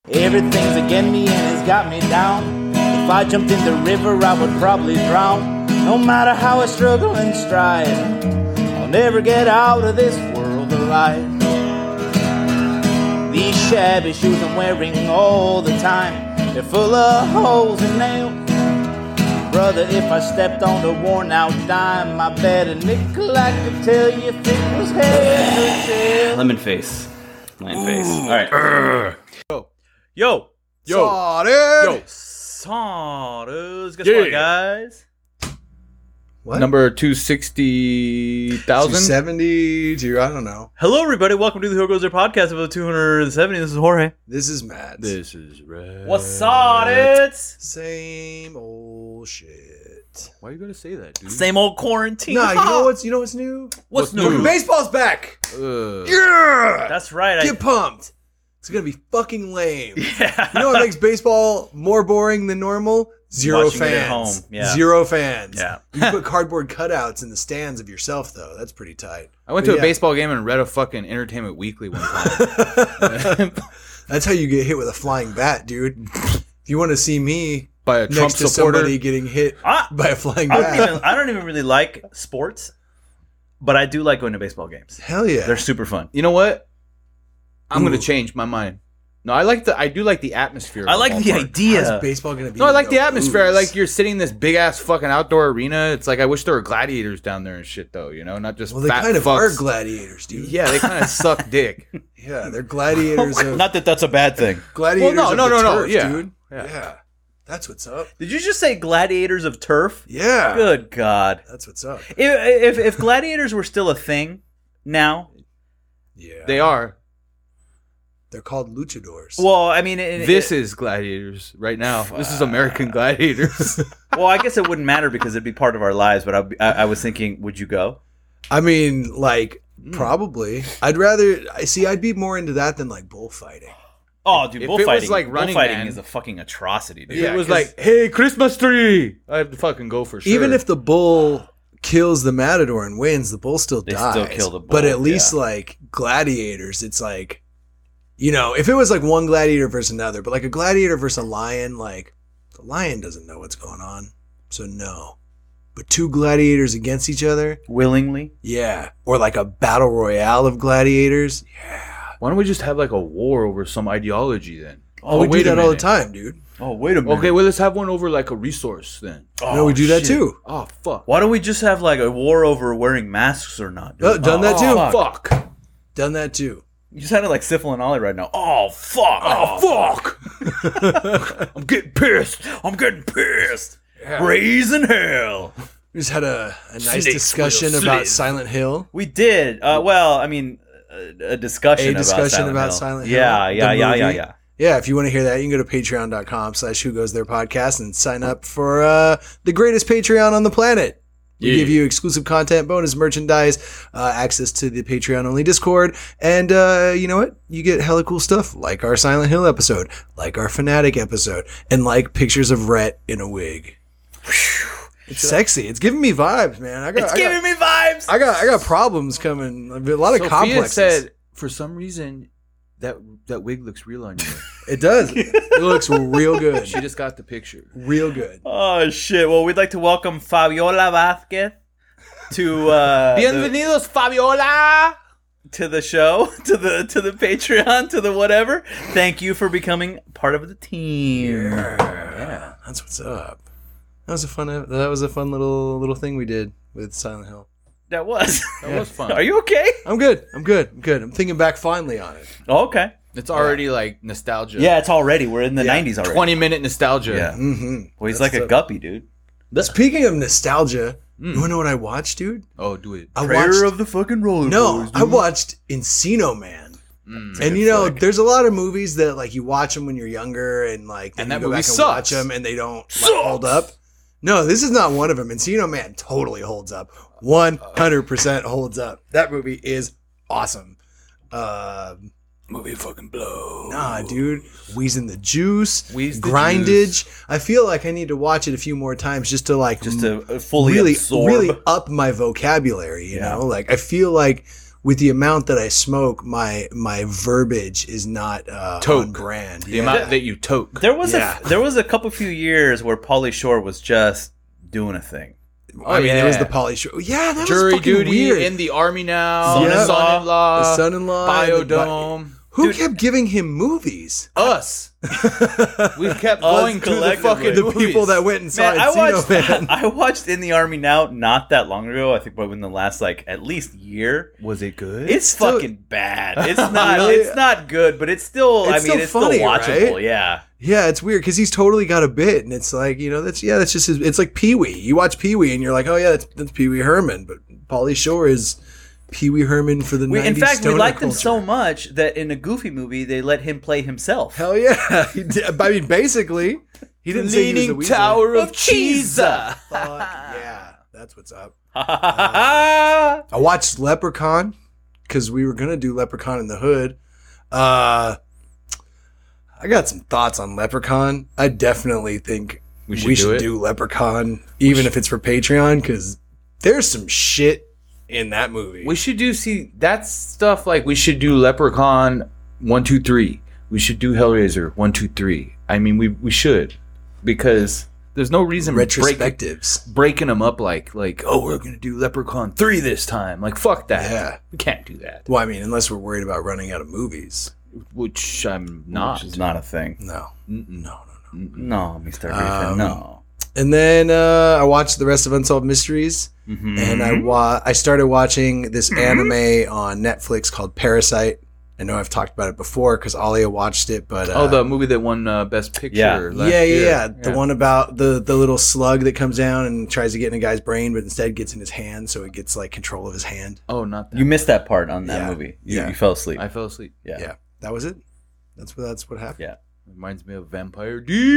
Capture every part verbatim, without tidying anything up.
Everything's against me and it's got me down. If I jumped in the river, I would probably drown. No matter how I struggle and strive, I'll never get out of this world alive. These shabby shoes I'm wearing all the time, they're full of holes and nails. Brother, if I stepped on a worn out dime, I bet a nickel I could tell you if it was head or tail. Lemon face. Lemon face. All right. Yo. Yo. Yo. Saw Yo. Saw Guess Yeah. what, guys? What? Number two sixty thousand? two seventy, to, I don't know. Hello, everybody. Welcome to the Who Goes There podcast of two seventy. This is Jorge. This is Matt. This is red. What's up, it's? Same old shit. Why are you going to say that, dude? Same old quarantine. Nah, you know what's you know what's new? What's What's new? new? Baseball's back. Ugh. Yeah. That's right. Get I, pumped. It's gonna be fucking lame. yeah. You know what makes baseball more boring than normal? Zero Watching it fans. at home, yeah. Zero fans. Yeah. You put cardboard cutouts in the stands of yourself, though. That's pretty tight. I went But to a yeah. baseball game and read a fucking Entertainment Weekly one time. That's how you get hit with a flying bat, dude. If you want to see me By a Trump next to supporter. somebody getting hit I, by a flying I, bat, don't even, I don't even really like sports, but I do like going to baseball games. hell yeah. They're super fun. You know what? I'm going Ooh. to change my mind. No, I like the. I do like the atmosphere. of I like the ballpark. idea. How's baseball gonna be? No, I like the no atmosphere. I booze? like you're sitting in this big ass fucking outdoor arena. It's like I wish there were gladiators down there and shit, though. You know, not just Well, they fat kind of fucks. are gladiators, dude. Yeah, they kind of suck dick. Yeah, they're gladiators of Not that that's a bad thing. gladiators Well, no, of no, the no, no, turf, yeah. dude. Yeah. Yeah. That's what's up. Did you just say gladiators of turf? Yeah. Good God. That's what's up. If, if, if gladiators were still a thing now, Yeah. They are. They're called luchadors. well, I mean, it, This it, is gladiators right now. This is American gladiators. well, I guess it wouldn't matter because it'd be part of our lives. But I, I, I was thinking, would you go? I mean, like, probably. I'd rather I see I'd be more into that than like bullfighting. Oh, dude, If it was bullfighting, like Running bullfighting Man- is a fucking atrocity, dude. If Yeah, it was 'cause- like, hey, Christmas tree, I'd fucking go for sure. Even if the bull kills the matador and wins, the bull still They dies. still kill the bull, But at least yeah. like gladiators, it's like, you know, if it was like one gladiator versus another, but like a gladiator versus a lion, like the lion doesn't know what's going on, so no. But two gladiators against each other, willingly. yeah. Or like a battle royale of gladiators, why don't we just have like a war over some ideology then? oh, we do wait a that all the minute. time, dude. Oh, wait a minute. Okay, well, let's have one over like a resource then. Oh, no, we do that shit. too. Oh, fuck. Why don't we just have like a war over wearing masks or not? Dude? Oh, done that too. Oh, fuck. Done that too. You sounded like Syphil and Ollie right now. Oh, fuck. Oh, fuck. I'm getting pissed. I'm getting pissed. Raising hell. We just had a, a nice Snakes discussion will about slither. Silent Hill. We did. Uh, well, I mean, a, a discussion A discussion about Silent about Hill. Silent Hill, Yeah, the yeah, yeah, yeah, movie. yeah. Yeah, if you want to hear that, you can go to patreon.com slash who goes there podcast and sign up for uh, the greatest Patreon on the planet. We Yeah. give you exclusive content, bonus merchandise, uh, access to the Patreon only Discord, and uh, you know what? You get hella cool stuff like our Silent Hill episode, like our Fanatic episode, and like pictures of Rhett in a wig. It's sexy. It's giving me vibes, man. I got, It's I giving got, me vibes. I got, I got problems coming. A lot of Sophia complexes. said, for some reason, that that wig looks real on you. It does. It looks real good. She just got the picture. Real good. Oh, shit. Well, we'd like to welcome Fabiola Vasquez to uh, the, Bienvenidos, Fabiola! to the show, to the to the Patreon, to the whatever. Thank you for becoming part of the team. Yeah, that's what's up. That was a fun. That was a fun little little thing we did with Silent Hill. That was. That was fun. Are you okay? I'm good. I'm good. I'm good. I'm thinking back fondly on it. Oh, okay. It's already like nostalgia. Yeah, it's already. We're in the Yeah. nineties already. twenty minute nostalgia. Yeah. Mm-hmm. Well, he's That's like a up. guppy, dude. Speaking of nostalgia, Mm. you wanna know what I watched, dude? Oh, do it. I Prayer watched. of the fucking roller no, boys, I dude. watched Encino Man. Mm. And you know, there's a lot of movies that like you watch them when you're younger, and like then And you that go movie back and sucks. watch them, and they don't like, hold up. No, this is not one of them. Encino Man totally holds up. one hundred percent holds up. That movie is awesome. Um, Movie fucking blow. Nah, dude. Wheezing the Juice. Wheeze the Grindage. Juice. I feel like I need to watch it a few more times just to like Just to uh, fully really, absorb. really up my vocabulary, you Yeah. know? Like I feel like with the amount that I smoke, my my verbiage is not uh, Toke. on brand. The Yeah. amount that you toke. There was Yeah. a there was a couple few years where Pauly Shore was just doing a thing. I mean, there was yeah. the Poly Show. Yeah, that was Jury fucking duty, weird. in the army now, Son-in-law. son-in-law, The son-in-law, Biodome. Who kept giving him movies? Us. We kept Us going to the collectively. fucking The movies. people that went and saw Man, I Encino watched Man. I watched In the Army Now not that long ago. I think probably in the last like at least year. Was it good? It's still- fucking bad. It's not. Really? It's not good, but it's still. It's I mean, still it's funny, still watchable. right? Yeah. Yeah, it's weird because he's totally got a bit, and it's like, you know, that's yeah, that's just his. It's like Pee Wee. You watch Pee Wee, and you're like, oh yeah, that's, that's Pee Wee Herman, but Pauly Shore is Pee Wee Herman for the We, in nineties fact, we stoner liked him culture. so much that in a Goofy movie they let him play himself. Hell yeah! He did, I mean, basically, he didn't say he was the Leaning Weasel. Tower of Of Cheese. Cheesa. Fuck yeah, that's what's up. Ah. I watched Leprechaun because we were gonna do Leprechaun in the Hood. Uh, I got some thoughts on Leprechaun. I definitely think we We should, should do do, it. Leprechaun, even if it's for Patreon, because there's some shit in that movie. We should do, see, that's stuff like we should do Leprechaun one, two, three. We should do Hellraiser one, two, three. I mean, we we should. Because there's no reason breaking, Retrospectives. breaking them up like, like, oh, we're going to do Leprechaun three this time. Like, fuck that. Yeah. We can't do that. Well, I mean, unless we're worried about running out of movies. Which I'm not. Which is not a thing. No. Mm-mm. No, no, no. No, Mister Griffin. Um, no. And then uh, I watched the rest of Unsolved Mysteries, Mhm. and I wa- I started watching this anime on Netflix called Parasite. I know I've talked about it before because Alia watched it, but uh, Oh, the movie that won uh, Best Picture Yeah. last yeah, yeah, year. yeah, the one about the the little slug that comes down and tries to get in a guy's brain, but instead gets in his hand, so it gets like control of his hand. Oh, not that. You missed that part on that Yeah. movie. You, Yeah. you fell asleep. I fell asleep. yeah. Yeah, that was it. That's what that's what happened. Yeah. Reminds me of Vampire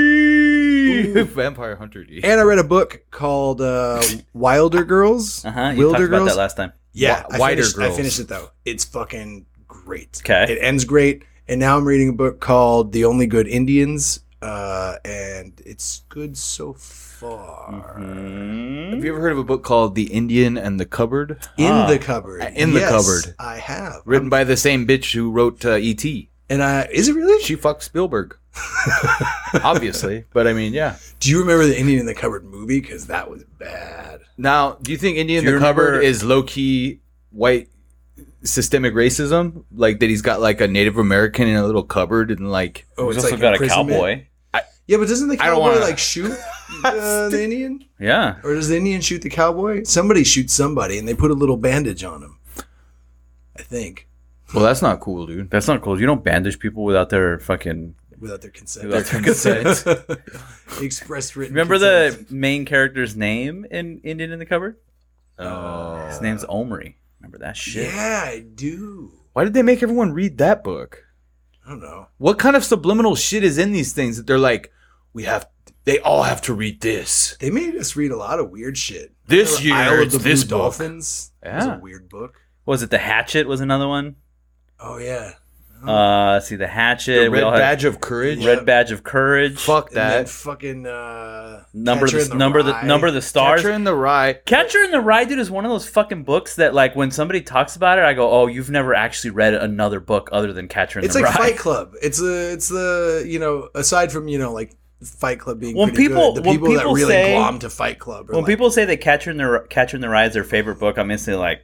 D. Vampire Hunter D. And I read a book called uh, Wilder Girls. Uh huh. You Wilder talked about Girls. that last time. Yeah, Wi- I Wider finished, I Girls. finished it though. It's fucking great. 'Kay. It ends great. And now I'm reading a book called The Only Good Indians. Uh, and it's good so far. Mm-hmm. Have you ever heard of a book called The Indian and the Cupboard? In Ah. the cupboard. Uh, in the Yes, cupboard. I have. Written by the same bitch who wrote uh, E T And I is it really? She fucked Spielberg. Obviously. But I mean, yeah. Do you remember the Indian in the Cupboard movie? Because that was bad. Now, do you think Indian Do in you the Cupboard remember- is low-key white systemic racism? Like that he's got like a Native American in a little cupboard and like... Oh, He's it's also like got a imprisonment? cowboy. Yeah, but doesn't the I don't cowboy wanna- like shoot uh, the Indian? Yeah. Or does the Indian shoot the cowboy? Somebody shoots somebody and they put a little bandage on him. I think. Well, that's not cool, dude. That's not cool. You don't bandage people without their fucking. Without their consent. Without their consent. Expressed written Remember consent. the main character's name in Indian in the Cupboard? Oh. His name's Omri. Remember that shit? Yeah, I do. Why did they make everyone read that book? I don't know. What kind of subliminal shit is in these things that they're like, we have, they all have to read this. They made us read a lot of weird shit. This Remember year, Isle of it's the this Blue book. Dolphins. That was Yeah. a weird book. Was it The Hatchet? Was another one? Oh yeah. Uh, let's see, The Hatchet. The we Red all had Badge of Courage. Yeah. Red Badge of Courage. Fuck And then that. fucking uh, Number Catcher the, in number the Rye. number the stars. Catcher in the Rye. Catcher in the Rye, dude, is one of those fucking books that, like, when somebody talks about it, I go, "Oh, you've never actually read another book other than Catcher in It's the like Rye." Fight Club. It's the it's the you know aside from you know like Fight Club being When pretty people- good, the when people, that people really say- glom to Fight Club. Are When like, people say that Catcher in the Catcher in the Rye is their favorite book, I'm instantly like,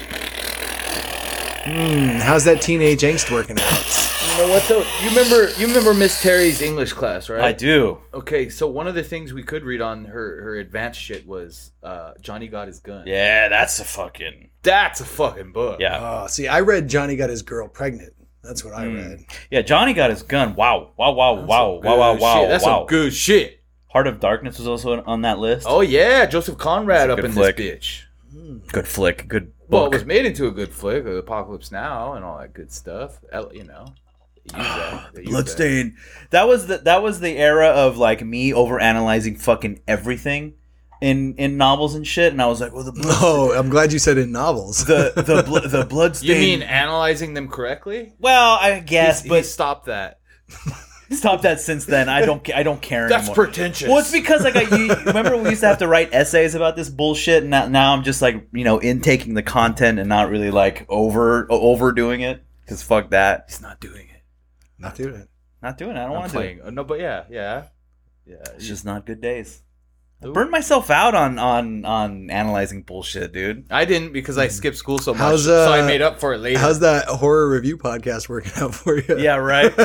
"Hmm, how's that teenage angst working out? You know what though? You remember you remember Miss Terry's English class, right? I do. Okay, so one of the things we could read on her her advanced shit was uh, Johnny Got His Gun. Yeah, that's a fucking That's a fucking book. yeah, Oh, see, I read Johnny Got His Girl Pregnant. That's what I read. yeah. Johnny Got His Gun. Wow, wow, wow, wow, Good wow, wow, wow, shit. That's wow. some good shit. Heart of Darkness was also on that list. Oh yeah, Joseph Conrad That's a up good in flick. this bitch. Good flick, good Well, book. it was made into a good flick, Apocalypse Now, and all that good stuff. El- You know, they use that. They use that. Bloodstain. That was the that was the era of like me over analyzing fucking everything in in novels and shit, and I was like, well, the blood, Oh, I'm glad you said in novels. the the bl- the bloodstain. You mean analyzing them correctly? Well, I guess, He's- but he stopped that. Stopped that since then. I don't. I don't care That's anymore. pretentious. Well, it's because like I you, remember we used to have to write essays about this bullshit, and now, now I'm just like you know intaking the content and not really like over overdoing it. Because fuck that. He's not doing it. Not doing it. Not doing it. I don't I'm want to do it. playing. Uh, no, but yeah, yeah, yeah. It's just not good days. I Ooh. burned myself out on on on analyzing bullshit, dude. I didn't because I skipped school so much, How's, so I uh, made up for it later. How's that horror review podcast working out for you? Yeah, right.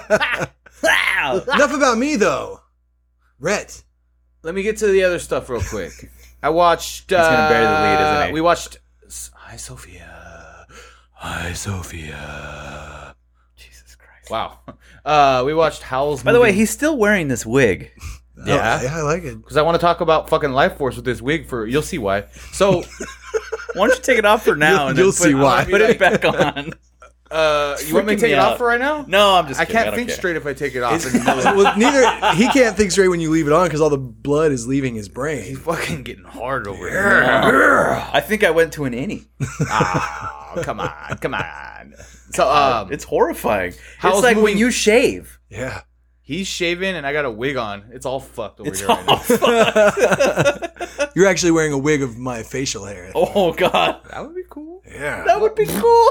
Wow. Enough about me though. Rhett. Let me get to the other stuff real quick. I watched. Uh, gonna bury the lead, isn't he? We watched. Hi, Sophia. Hi, Sophia. Jesus Christ. Wow. Uh, we watched Howl's. By the way, he's still wearing this wig. Yeah. Oh, yeah, I like it. because I want to talk about fucking Life Force with this wig for. You'll see why. So, Why don't you take it off for now You'll- and you'll then put, see why. put it back on? uh, you want me to Freaking take me it out. off for right now? No, I'm just. I kidding. can't don't think care. straight if I take it off. Well, neither he can't think straight when you leave it on because all the blood is leaving his brain. fucking getting hard over here. I think I went to an innie. Oh, come on, come on. So, um, It's horrifying. How's It's like when moving- you shave. Yeah. he's shaving and I got a wig on. It's all fucked over It's here right now. all fucked. You're actually wearing a wig of my facial hair. Oh god, That would be cool. Yeah. that would be cool.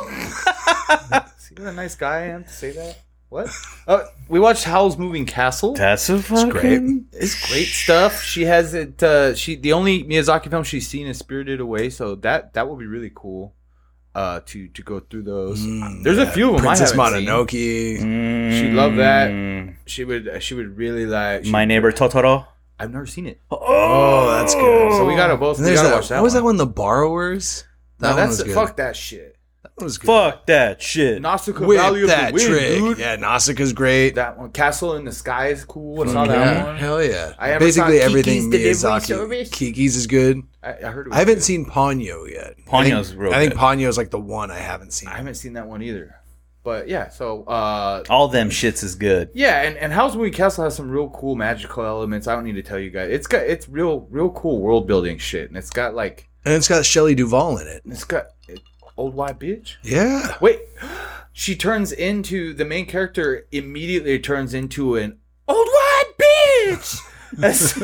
See what a nice guy I am to say that. What? Uh, we watched Howl's Moving Castle. That's a fucking. great. It's great stuff. She has it. Uh, she the only Miyazaki film she's seen is Spirited Away, so that that will be really cool. Uh, to to go through those. Mm, There's a yeah. few of them Princess I haven't seen. Mononoke. Mm, She'd love that. She would. She would really like. she- My Neighbor Totoro. I've never seen it, Oh, that's good. so we gotta both. And We there's gotta that, watch that. what was one. that one? The Borrowers? That No, one that's was good. fuck that shit. That one was good. Fuck that shit. Nausicaa Whip Valley of that the Wind, trick. dude. Yeah, Nausicaa's great. That one, Castle in the Sky is cool. I saw yeah. that one. Hell yeah. I ever Basically saw everything Kiki's Delivery Miyazaki. Service. Kiki's is good. I, I heard. It was I haven't good. seen Ponyo yet. Ponyo's I think, real I think good. Ponyo's like the one I haven't seen. I haven't seen that one either. But yeah, so uh, All them shits is good. yeah, and, and Howl's Moving Castle has some real cool magical elements. I don't need to tell you guys. It's got it's real real cool world building shit, and it's got like And it's got Shelley Duvall in it. it's got it, old white bitch. Yeah. Wait, she turns into the main character. Immediately turns into an old white bitch. That's-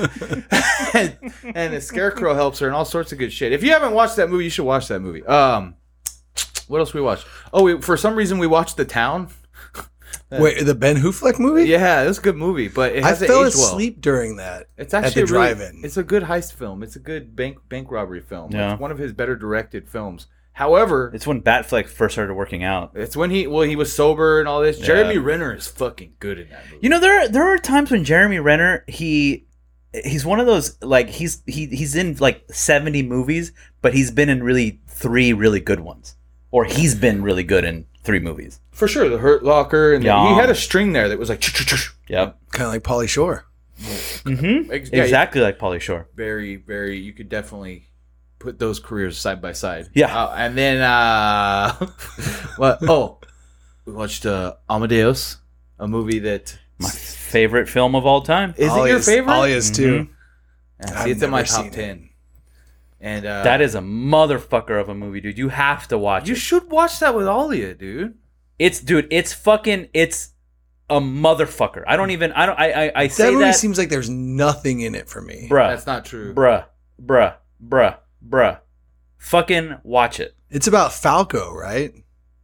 and, and the scarecrow helps her and all sorts of good shit. If you haven't watched that movie, you should watch that movie. Um, what else we watched? Oh, we, for some reason we watched The Town. Wait, the Ben Hufleck movie? Yeah, it was a good movie, but it I hasn't fell aged well. asleep during that. It's actually at the a really- drive-in. It's a good heist film. It's a good bank bank robbery film. Yeah. It's one of his better directed films. However, It's when Batfleck first started working out. it's when he well he was sober and all this. Yeah. Jeremy Renner is fucking good in that movie. You know, there are, there are times when Jeremy Renner he he's one of those like he's he he's in like seventy movies, but he's been in really three really good ones, or he's been really good in three movies. For sure, The Hurt Locker, and Yeah. he had a string there that was like Yep. Kind of like Pauly Shore. Mm-hmm. Ex- yeah, Exactly like Pauly Shore. very, very. You could definitely put those careers side by side. Yeah. Uh, and then, uh, what? Oh, we watched uh, Amadeus, a movie that My favorite film of all time. is it Ollie your is- favorite? Ollie is too. Yeah, see, I've it's in my never top seen it. ten. And uh, That is a motherfucker of a movie, dude. You have to watch you it. should watch that with Alia, dude. It's dude. It's fucking. It's a motherfucker. I don't even. I don't. I. I, I say That movie that. seems like there's nothing in it for me. bruh. That's not true. Bruh. Bruh. Bruh. Bruh. Fucking watch it. It's about Falco, right?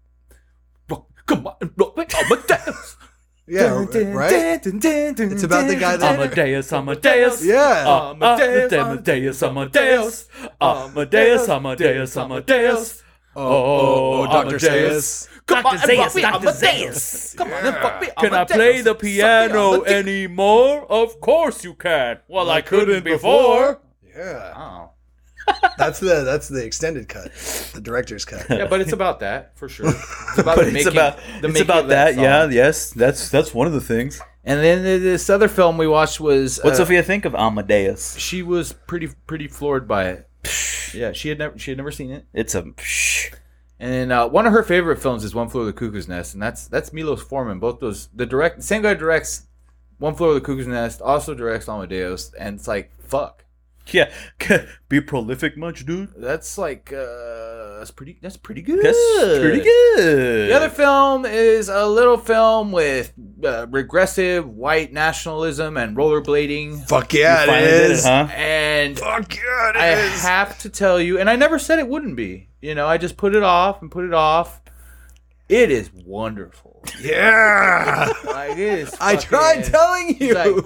Come on, Amadeus. Yeah, right? It's about the guy that- Amadeus. Amadeus. Yeah. Uh, Amadeus. Amadeus. Amadeus. Amadeus. Amadeus. Amadeus. Oh, Doctor Amadeus. Come on, Doctor Zaius. fuck me, Doctor Amadeus. Zaius. Come on, and fuck me, Can I Amadeus. play the Suck me, piano Amadeus. anymore? Of course you can. Well, I couldn't before. Yeah. Oh. That's the that's the extended cut, the director's cut. Yeah, but it's about that for sure. It's about But the it's making, about the it's making about of that. song. Yeah. Yes. That's that's one of the things. And then this other film we watched was What uh, Sophia think of Amadeus? She was pretty pretty floored by it. Yeah, she had never she had never seen it. It's a. Psh. And then uh, one of her favorite films is One Flew Over the Cuckoo's Nest, and that's that's Milos Forman. Both those the direct same guy directs One Flew Over the Cuckoo's Nest, also directs Amadeus, and it's like fuck. Yeah. Be prolific much, dude. That's like uh, that's pretty. That's pretty good. That's pretty good. The other film is a little film with uh, regressive white nationalism and rollerblading. Fuck yeah, Finally it did is. it, huh? And Fuck yeah, it I is. have to tell you, and I never said it wouldn't be. You know, I just put it off and put it off. It is wonderful. Yeah. Like it is. I fucking- tried telling you. It's like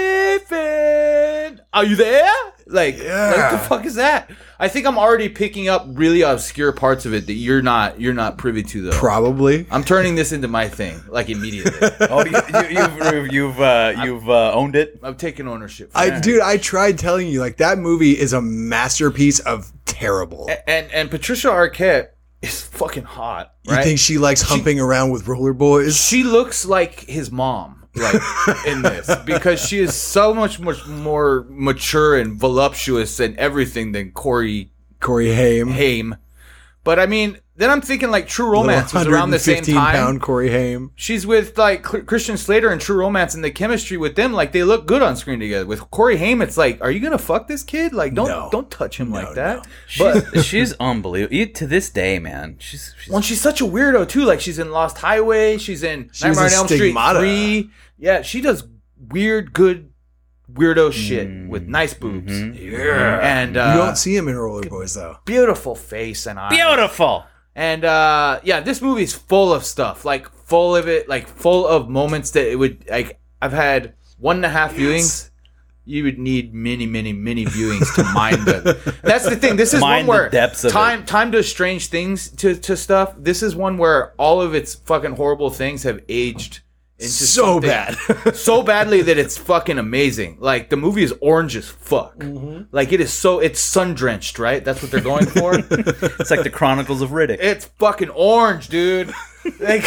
Griffin, are you there? Like, Yeah. like the fuck is that? I think I'm already picking up really obscure parts of it that you're not you're not privy to though. Probably. I'm turning this into my thing, like immediately. Oh, you, you, you've you've uh, you've uh, owned it. I'm taking ownership. For I, that. dude, I tried telling you, like, that movie is a masterpiece of terrible. and and Patricia Arquette is fucking hot. You Right? think she likes humping around with roller boys? She looks like his mom, like in this, because she is so much much more mature and voluptuous and everything than Corey Corey Haim. Haim. But I mean, then I'm thinking like True Romance was around the same time. pound Corey Haim. She's with like Cl- Christian Slater in True Romance, and the chemistry with them, like they look good on screen together. With Corey Haim, it's like, are you gonna fuck this kid? Like, don't No. don't touch him like that. no. But She's, she's unbelievable. E- To this day, man. She's, she's when she's such a weirdo too, like she's in Lost Highway, she's in She was Nightmare on a Elm Street Stigmata. three. Yeah, she does weird, good, weirdo shit Mm, with nice boobs. mhm. Yeah. And You uh, don't see him in Roller Boys, though. beautiful face and eyes. beautiful. And uh yeah, this movie's full of stuff. Like full of it, like full of moments that it would like I've had one and a half viewings. You would need many, many, many viewings to mind the that's the thing. This is Mind one the where depths of time time does strange things to, to stuff. This is one where all of its fucking horrible things have aged into So something bad. so badly that it's fucking amazing. Like the movie is orange as fuck. Mm-hmm. Like it is so it's sun drenched, right? That's what they're going for. It's like the Chronicles of Riddick. It's fucking orange, dude. Like,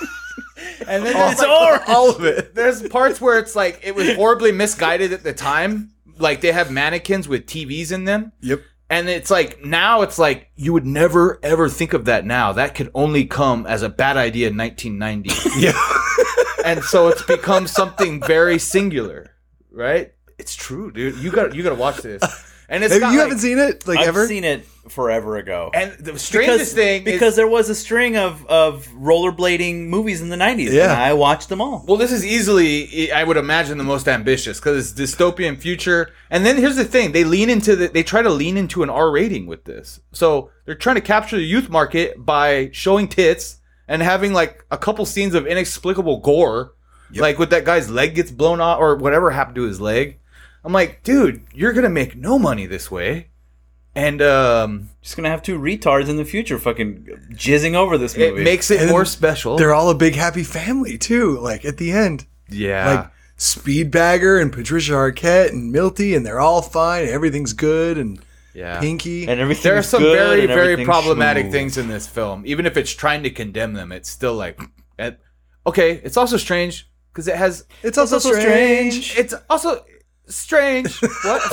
and then there's It's like, orange. all of it. There's parts where it's like it was horribly misguided at the time. Like they have mannequins with T Vs in them. Yep. And it's like now it's like you would never ever think of that now. That could only come as a bad idea in nineteen ninety. Yeah. And so it's become something very singular, right? It's true, dude. You got you got to watch this. And it's Have, got, you like- haven't seen it, like, I've ever? seen it forever ago. And the strangest because, thing is, because there was a string of, of rollerblading movies in the nineties, Yeah. and I watched them all. well, this is easily, I would imagine, the most ambitious because it's dystopian future. And then here's the thing: they lean into the, they try to lean into an R rating with this. So they're trying to capture the youth market by showing tits and having like a couple scenes of inexplicable gore, like with that guy's leg gets blown off or whatever happened to his leg. I'm like, dude, you're gonna make no money this way. And um, Just gonna have two retards in the future fucking jizzing over this it movie. makes it And more special. They're all a big happy family, too, like, at the end. Yeah. Like, Speedbagger and Patricia Arquette and Milty, and they're all fine, and everything's good, and yeah. Pinky. and everything. There are some very, very problematic smooth. things in this film. Even if it's trying to condemn them, it's still like, eh, okay. It's also strange because it has. it's also, also strange. It's also strange. What?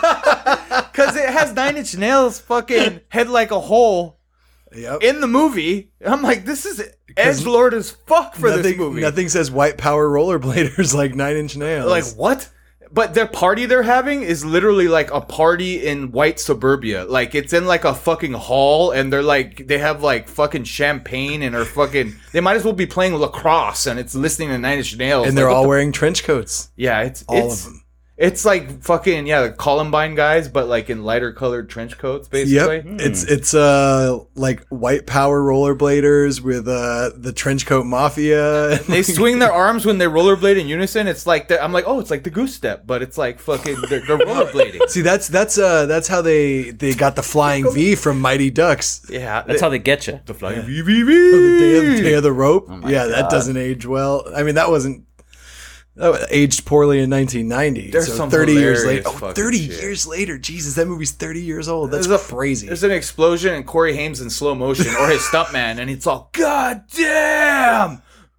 Because it has Nine Inch Nails fucking head like a hole Yep. in the movie. I'm like, this is edgelord as fuck for nothing, this movie. nothing says white power rollerbladers like Nine Inch Nails. Like what? But their party they're having is literally like a party in white suburbia. Like it's in like a fucking hall, and they're like they have like fucking champagne and are fucking. They might as well be playing lacrosse, and it's listening to Nine Inch Nails. and they're Like, what all the- wearing trench coats. yeah, it's All it's, of them. It's like fucking yeah, the Columbine guys, but like in lighter colored trench coats, basically. Yep. It's it's uh like white power rollerbladers with uh the trench coat mafia. They swing their arms when they rollerblade in unison. It's like the, I'm like, oh, it's like the goose step, but it's like fucking they're, they're rollerblading. See, that's that's uh that's how they they got the flying V from Mighty Ducks. Yeah, That's how they get you. the flying V V Oh, the day of, V. day of the rope. my yeah, that God. doesn't age well. I mean, that wasn't that aged poorly in nineteen ninety. There's so some thirty years hilarious later. Oh, fucking thirty shit. years later. Jesus, that movie's thirty years old. That's There's a- crazy. There's an explosion and Corey Haim's in slow motion, or his stuntman, and it's all, God damn!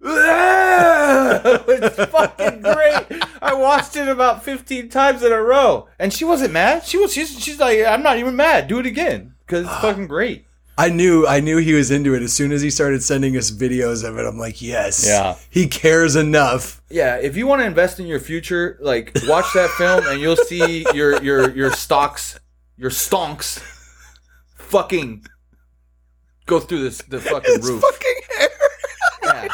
Ah!" It's fucking great. I watched it about fifteen times in a row, and she wasn't mad. She was. She's, she's like, I'm not even mad. Do it again because it's fucking great. I knew I knew he was into it as soon as he started sending us videos of it. I'm like, yes, Yeah. he cares enough. Yeah, if you want to invest in your future, like watch that film, and you'll see your your your stocks, your stonks, fucking go through this the fucking It's roof. fucking hair. Yeah.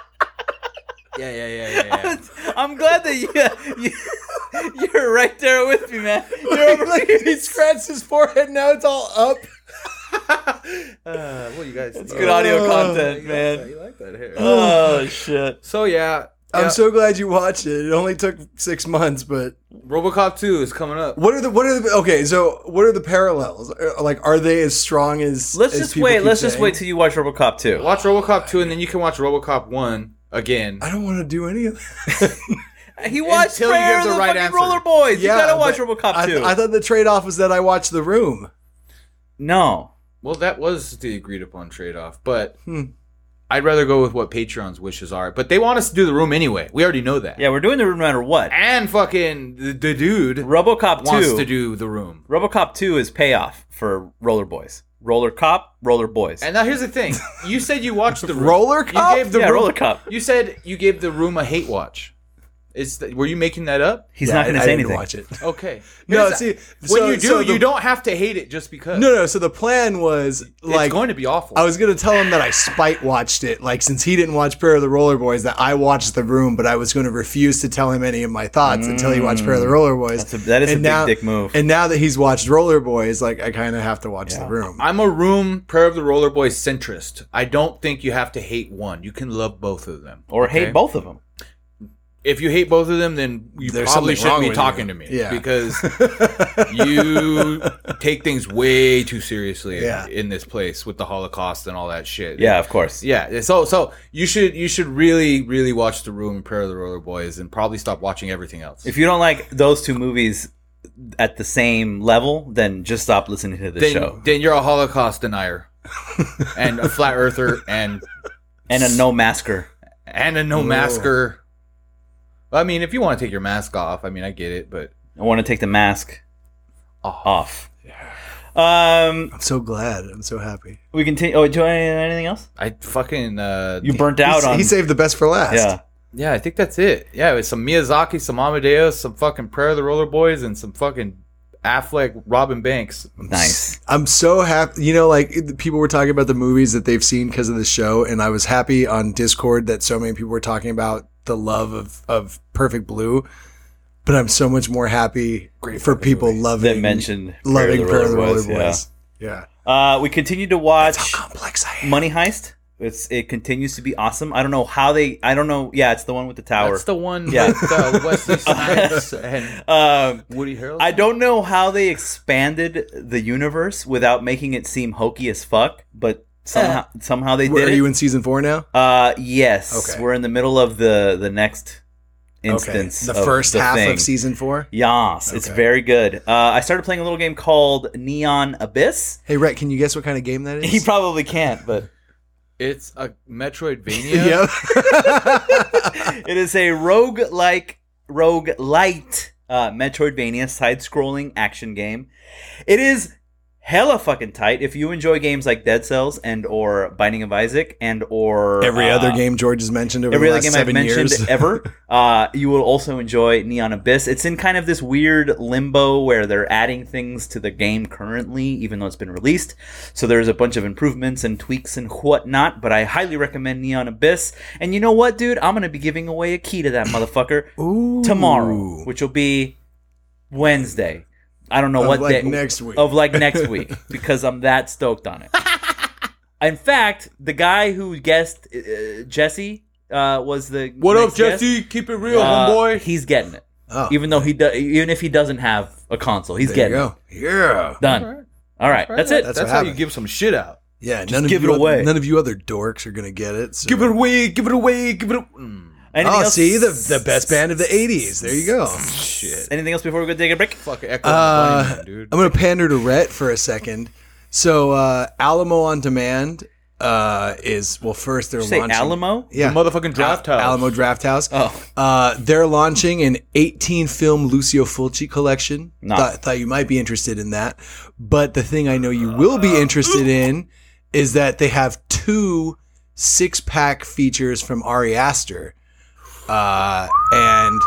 yeah, yeah, yeah, yeah, yeah. I'm glad that you, you you're right there with me, man. You're over Like, here. he scratched his forehead. Now it's all up. Uh, well, you guys. It's good audio Oh, content, you man. Like that, you like that hair. Oh shit. So yeah, I'm yeah, so glad you watched it. It only took six months, but RoboCop two is coming up. what are the what are the okay? So what are the parallels? Uh, Like, are they as strong as? Let's as just people wait. keep Let's just saying? wait till you watch RoboCop two. Watch RoboCop two, and then you can watch RoboCop one again. I don't want to do any of that. He watched Until you Prayer give the the right fucking answer. Roller Boys. you gotta watch but RoboCop I, two. I thought the trade off was that I watched The Room. no. Well, that was the agreed upon trade off, but Hmm. I'd rather go with what Patreon's wishes are. But they want us to do the room anyway. We already know that. Yeah, we're doing the room no matter what. And fucking the, the dude RoboCop wants two. to do the room. RoboCop two is payoff for Roller Boys. Roller Cop, Roller Boys. And now here's the thing: you said you watched the room. Roller Cop? You gave the yeah, room, Roller Cop. You said you gave the room a hate watch. Is that, were you making that up? He's Yeah, not going I- to I say didn't anything. Watch it. Okay. No, Here's see, the- when so- you do, so the- you don't have to hate it just because. No, no. So the plan was like it's going to be awful. I was gonna tell him that I spite watched it, like since he didn't watch Pair of the Roller Boys, that I watched The Room, but I was gonna refuse to tell him any of my thoughts until he watched Pair of the Roller Boys. That's a- that is a And big now- dick move. And now that he's watched Roller Boys, like I kind of have to watch The Room. I'm a room Prayer of the Roller Boys centrist. I don't think you have to hate one. You can love both of them. Or okay? hate both of them. If you hate both of them, then you There's probably something wrong shouldn't be with talking you. to me. Yeah. Because you take things way too seriously Yeah. in this place with the Holocaust and all that shit. Yeah, of course. Yeah. So so you should you should really, really watch The Room and Prayer of the Roller Boys and probably stop watching everything else. If you don't like those two movies at the same level, then just stop listening to the then, show. then you're a Holocaust denier. and a flat earther and And a no masker. and a no masker. I mean, if you want to take your mask off, I mean, I get it, but I want to take the mask off. off. Um, I'm so glad. I'm so happy. we continue. Oh, do you want anything else? I fucking uh, You burnt out He, on. he saved the best for last. Yeah. yeah, I think that's it. Yeah, it was some Miyazaki, some Amadeus, some fucking Prayer of the Roller Boys, and some fucking Affleck, Robin Banks. Nice. I'm so happy. You know, like the people were talking about the movies that they've seen because of the show, and I was happy on Discord that so many people were talking about the love of, of Perfect Blue. But I'm so much more happy for people loving That mentioned loving Prayer Prayer of of the the Roller Roller Boys, Boys. Yeah. Uh, we continue to watch That's how complex I am. Money Heist. It's it continues to be awesome. I don't know how they. I don't know. Yeah, it's the one with the tower. That's the one Yeah. with uh, Wesley Snipes and um, Woody Harrelson. I don't know how they expanded the universe without making it seem hokey as fuck, but somehow somehow they Where, did are it. you in season four now? Uh, yes, Okay. we're in the middle of the the next instance. The of first the half thing. of season four. Yes, it's Okay. very good. Uh, I started playing a little game called Neon Abyss. Hey, Rhett, can you guess what kind of game that is? He probably can't, but It's a Metroidvania. Yep. it is a rogue like rogue light uh, Metroidvania side scrolling action game. It is hella fucking tight. If you enjoy games like Dead Cells and or Binding of Isaac and or Every uh, other game George has mentioned over every the other last game I've seven mentioned years. ever, uh, you will also enjoy Neon Abyss. It's in kind of this weird limbo where they're adding things to the game currently, even though it's been released. So there's a bunch of improvements and tweaks and whatnot, but I highly recommend Neon Abyss. And you know what, dude? I'm going to be giving away a key to that motherfucker Ooh. tomorrow, which will be Wednesday. I don't know Of what like day. next week. Of like next week, because I'm that stoked on it. In fact, the guy who guessed uh, Jesse uh, was the What up, next guest. Jesse? Keep it real, Uh, homeboy. He's getting it, Oh, even though he do, even if he doesn't have a console, he's there you getting go. Yeah. it done. All right, that's it. That's, That's what how you happened. give some shit out. Yeah, Just none of give you it oth- away. None of you other dorks are gonna get it. So. Give it away. Give it away. Give it. A- mm. Anything Oh, else? see the the best band of the eighties. There you go. Shit. Anything else before we go take a break? Fuck Echo Uh, Bunnyman, dude. I'm gonna pander to Rhett for a second. So uh, Alamo on Demand uh, is well. First, they're Did you say launching Alamo? Yeah, The motherfucking Draft House. Alamo Draft House. Oh. Uh, they're launching an eighteen film Lucio Fulci collection. No. Thought, thought you might be interested in that. But the thing I know you will be interested in is that they have two six pack features from Ari Aster. Uh, and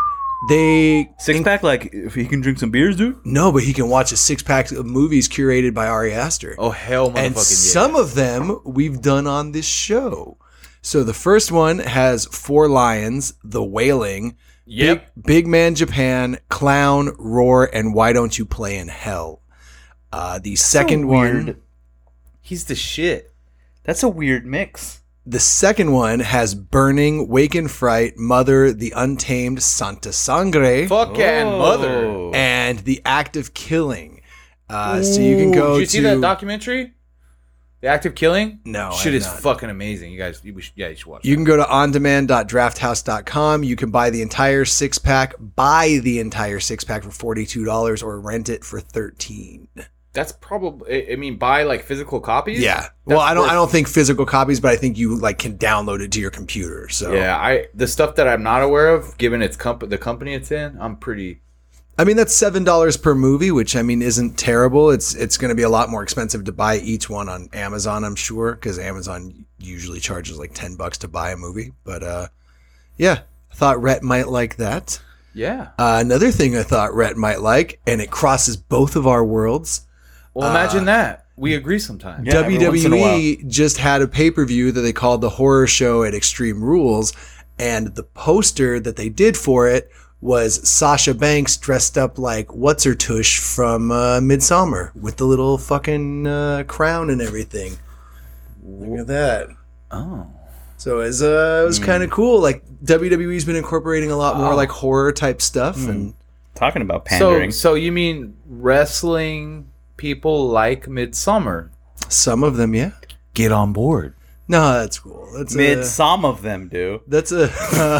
They Six pack, like if he can drink some beers, dude. no, but he can watch a six pack of movies curated by Ari Aster. Oh hell, motherfucking and yeah. some of them we've done on this show. So the first one has Four Lions, The Wailing, Yep. Big, Big Man Japan, Clown, Roar, and Why Don't You Play in Hell. Uh, the second one, weird- He's the shit. That's a weird mix. the second one has Burning, Wake and Fright, Mother, The Untamed, Santa Sangre, Fucking Oh. mother. and The Act of Killing. Uh, so you can Ooh, go Did you to see that documentary? The Act of Killing? No, I Shit have is not. fucking amazing. You guys, you should, yeah, you should watch You it. can go to on demand dot draft house dot com. You can buy the entire six pack, buy the entire six pack for forty-two dollars or rent it for thirteen dollars. That's probably, I mean, buy like physical copies? Yeah. Well, That's I don't worth- I don't think physical copies, but I think you like can download it to your computer. So Yeah, I the stuff that I'm not aware of, given its comp- the company it's in, I'm pretty. I mean that's seven dollars per movie, which I mean isn't terrible. It's it's going to be a lot more expensive to buy each one on Amazon, I'm sure, because Amazon usually charges like ten bucks to buy a movie. But uh, yeah, I thought Rhett might like that. Yeah. Uh, another thing I thought Rhett might like, and it crosses both of our worlds. Well, imagine that. We agree sometimes. Yeah, every once in a W W E just had a pay-per-view that they called the Horror Show at Extreme Rules, and the poster that they did for it was Sasha Banks dressed up like what's her tush from uh, Midsommar with the little fucking uh, crown and everything. Look at that. Oh. So it was, uh, it was kind of cool. Like W W E's been incorporating a lot more Oh. like horror type stuff, and Talking about So, pandering. so you mean wrestling people like Midsummer? some of them, yeah. Get on board. No, that's cool. That's Mid a, some of them do. That's a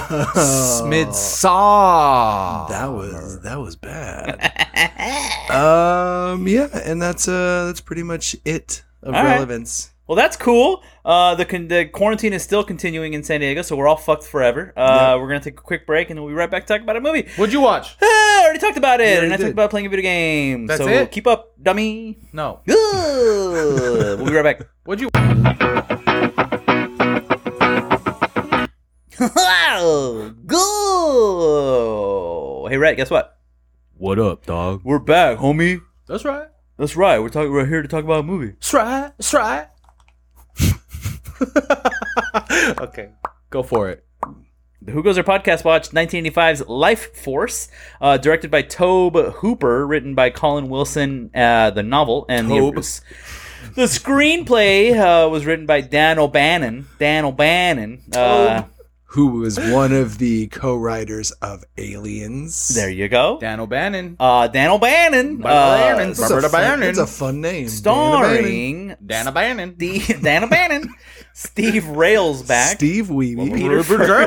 Midsaw. That was that was bad. um, yeah, and that's uh that's pretty much it of All right. relevance. Well, that's cool. Uh, the con- the quarantine is still continuing in San Diego, so we're all fucked forever. Uh, We're gonna take a quick break, and we'll be right back to talk about a movie. What'd you watch? Ah, I already talked about it, already and I did. talked about playing a video game. That's so it? keep up, dummy. No. Good. We'll be right back. What'd you? Good. Hey, Rhett, guess what? What up, dog? We're back, homie. That's right. That's right. We're talking. We're here to talk about a movie. That's right. That's right. Okay, go for it. The Who Goes There podcast watched nineteen eighty-five's Life Force, uh, directed by Tobe Hooper, written by Colin Wilson, uh, the novel, and Tobe. the the screenplay uh, was written by Dan O'Bannon. Dan O'Bannon. Uh, Who was one of the co-writers of Aliens? there you go. Dan O'Bannon. Uh, Dan O'Bannon. Uh, O'Bannon. That's a, Barbara fun, Bannon. that's a fun name. Dana Bannon. starring Dan O'Bannon. Steve, Dan O'Bannon, Steve Railsback, Steve Weeby. Peter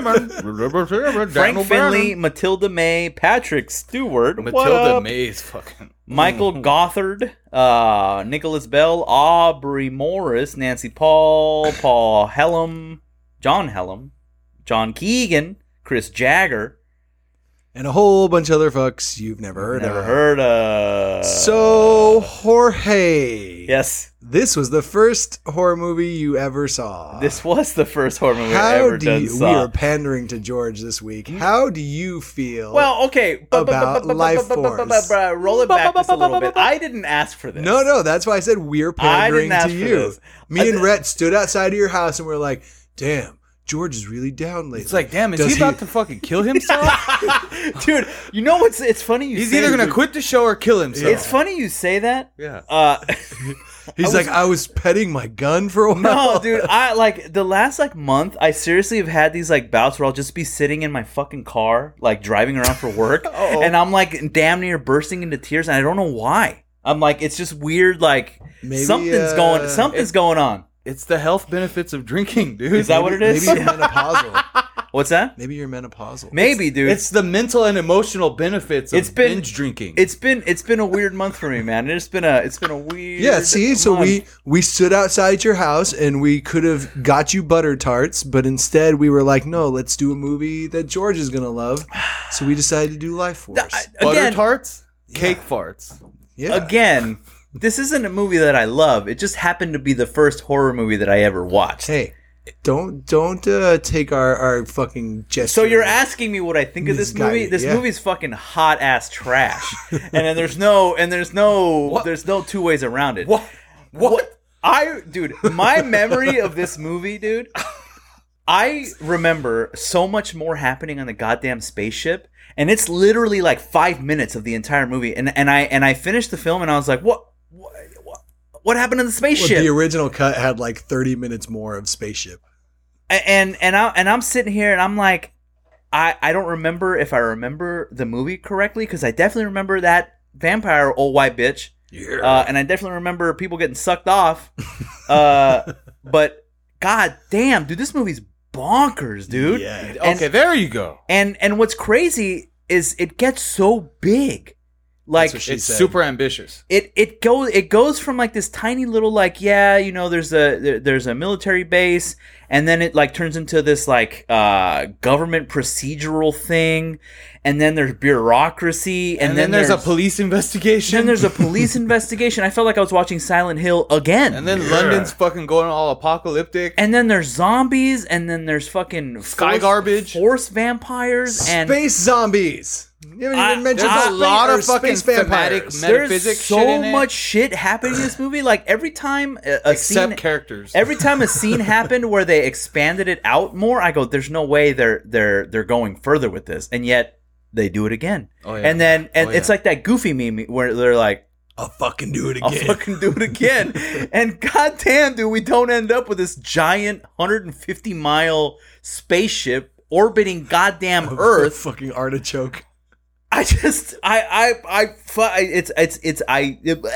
German. Frank Finley, Matilda May, Patrick Stewart, what Matilda up? May's fucking. Michael Gothard, uh, Nicholas Bell, Aubrey Morris, Nancy Paul, Paul Hellam, John Hellam, John Keegan, Chris Jagger. And a whole bunch of other fucks you've never heard Never of. heard of. So, Jorge. Yes, This was the first horror movie you ever saw. this was the first horror movie I How ever do done you, we saw. are pandering to George this week. How do you feel? Well, okay. bu- bu- bu- About bu- bu- Life bu- bu- bu- bu- Force. bu- Roll it back just a little bit. I didn't ask for this. no, no, that's why I said we're I pandering didn't ask to for you. this. Me I and th- Rhett stood outside of your house and we're like, damn, George is really down lately. It's like, damn, is Does he about to fucking kill himself? Dude, you know what's? It's funny you He's say either gonna this. quit the show or kill himself. It's funny you say that. Yeah. Uh, He's like, I was petting my gun for a while. no, dude. I like the last like month. I seriously have had these like bouts where I'll just be sitting in my fucking car, like driving around for work, and I'm like damn near bursting into tears, and I don't know why. I'm like, it's just weird. Like Maybe, something's uh, going, something's it- going on. It's the health benefits of drinking, dude. Is that what it is? Maybe you're menopausal. What's that? Maybe you're menopausal. Maybe, dude. It's the mental and emotional benefits of It's been- binge drinking. It's been it's been a weird month for me, man. It's been a it's been a weird. Yeah, see, so month. we we stood outside your house and we could have got you butter tarts, but instead we were like, no, let's do a movie that George is gonna love. So we decided to do Life Force. I- Butter again, tarts, cake farts. yeah. again, this isn't a movie that I love. It just happened to be the first horror movie that I ever watched. Hey, Don't don't uh, take our, our fucking gesture. So you're asking me what I think of this movie? Misguided, This yeah. movie's fucking hot ass trash, and then there's no and there's no What? there's no two ways around it. What? What? I dude, my memory of this movie, dude. I remember so much more happening on the goddamn spaceship, and it's literally like five minutes of the entire movie. And and I and I finished the film, and I was like, what what what, what happened to the Well, spaceship? the original cut had like thirty minutes more of spaceship. and and I and I'm sitting here and I'm like, I I don't remember if I remember the movie correctly, because I definitely remember that vampire old white bitch, Yeah. uh, and I definitely remember people getting sucked off. uh, but god damn, dude, this movie's bonkers, dude. Yeah. And- Okay, there you go. And and what's crazy is it gets so big, like what she It's said. super ambitious. it it goes it goes from like this tiny little like yeah you know there's a there, there's a military base, and then it like turns into this like uh government procedural thing, and then there's bureaucracy, and, And, then, there's, a police investigation. then there's a police investigation. I felt like I was watching Silent Hill again. and then London's fucking going all apocalyptic. and then there's zombies, and then there's fucking Sky force- garbage. force vampires, and Space zombies. You haven't I- even mentioned there's a space- lot of or fucking space vampires. thematic there's metaphysics so shit in it. much shit happening in this movie. Like every time a, a Except scene, characters. every time a scene happened where they expanded it out more, I go, "There's no way they're they're they're going further with this," and yet they do it again. Oh, yeah. And then and Oh, it's yeah. like that Goofy meme where they're like, I'll fucking do it "I'll again. fucking do it again," and goddamn, dude, we don't end up with this giant one hundred fifty mile spaceship orbiting goddamn Earth. Fucking artichoke. I just, I, I, I, fu- it's, it's, it's, I.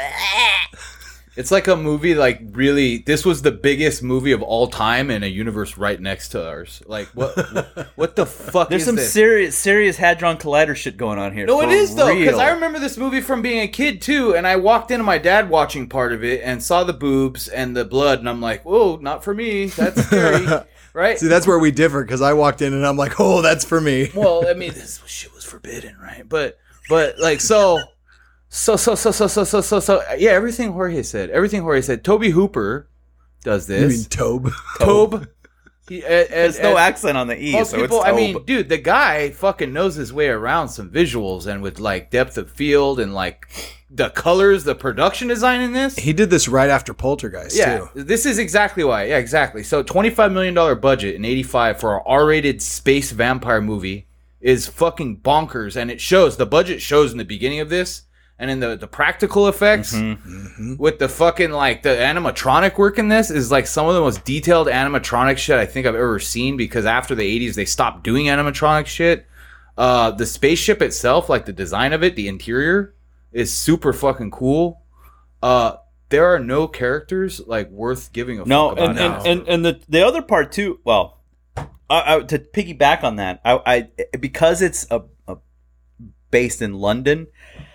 It's like a movie, like really. This was the biggest movie of all time in a universe right next to ours. Like what? what, what the fuck There's is some this? serious, serious hadron collider shit going on here. No, for it is though, because real. I remember this movie from being a kid too, and I walked into my dad watching part of it and saw the boobs and the blood, and I'm like, "Whoa, not for me. That's scary." Right? See, that's where we differ because I walked in and I'm like, oh, that's for me. Well, I mean, this shit was forbidden, right? But, but like, so, so, so, so, so, so, so, so, so, yeah. Everything Jorge said, everything Jorge said. Toby Hooper does You mean this. Tobe? Tobe. He, uh, There's no accent on the E, Most so people, it's I Tobe. mean, dude, the guy fucking knows his way around some visuals and with like depth of field and like the colors, the production design in this. He did this right after Poltergeist, Yeah, too. this is exactly why. Yeah, exactly. So twenty-five million dollars budget in eighty-five for an R-rated space vampire movie is fucking bonkers. And it shows, the budget shows in the beginning of this. And in the, the practical effects Mm-hmm. with the fucking, like, the animatronic work in this is, like, some of the most detailed animatronic shit I think I've ever seen, because after the eighties, they stopped doing animatronic shit. Uh, the spaceship itself, like, the design of it, the interior, is super fucking cool. Uh, there are no characters, like, worth giving a no, fuck about. and, now. and, and, and the, the other part too, well, I, I, to piggyback on that, I, I because it's a, a based in London,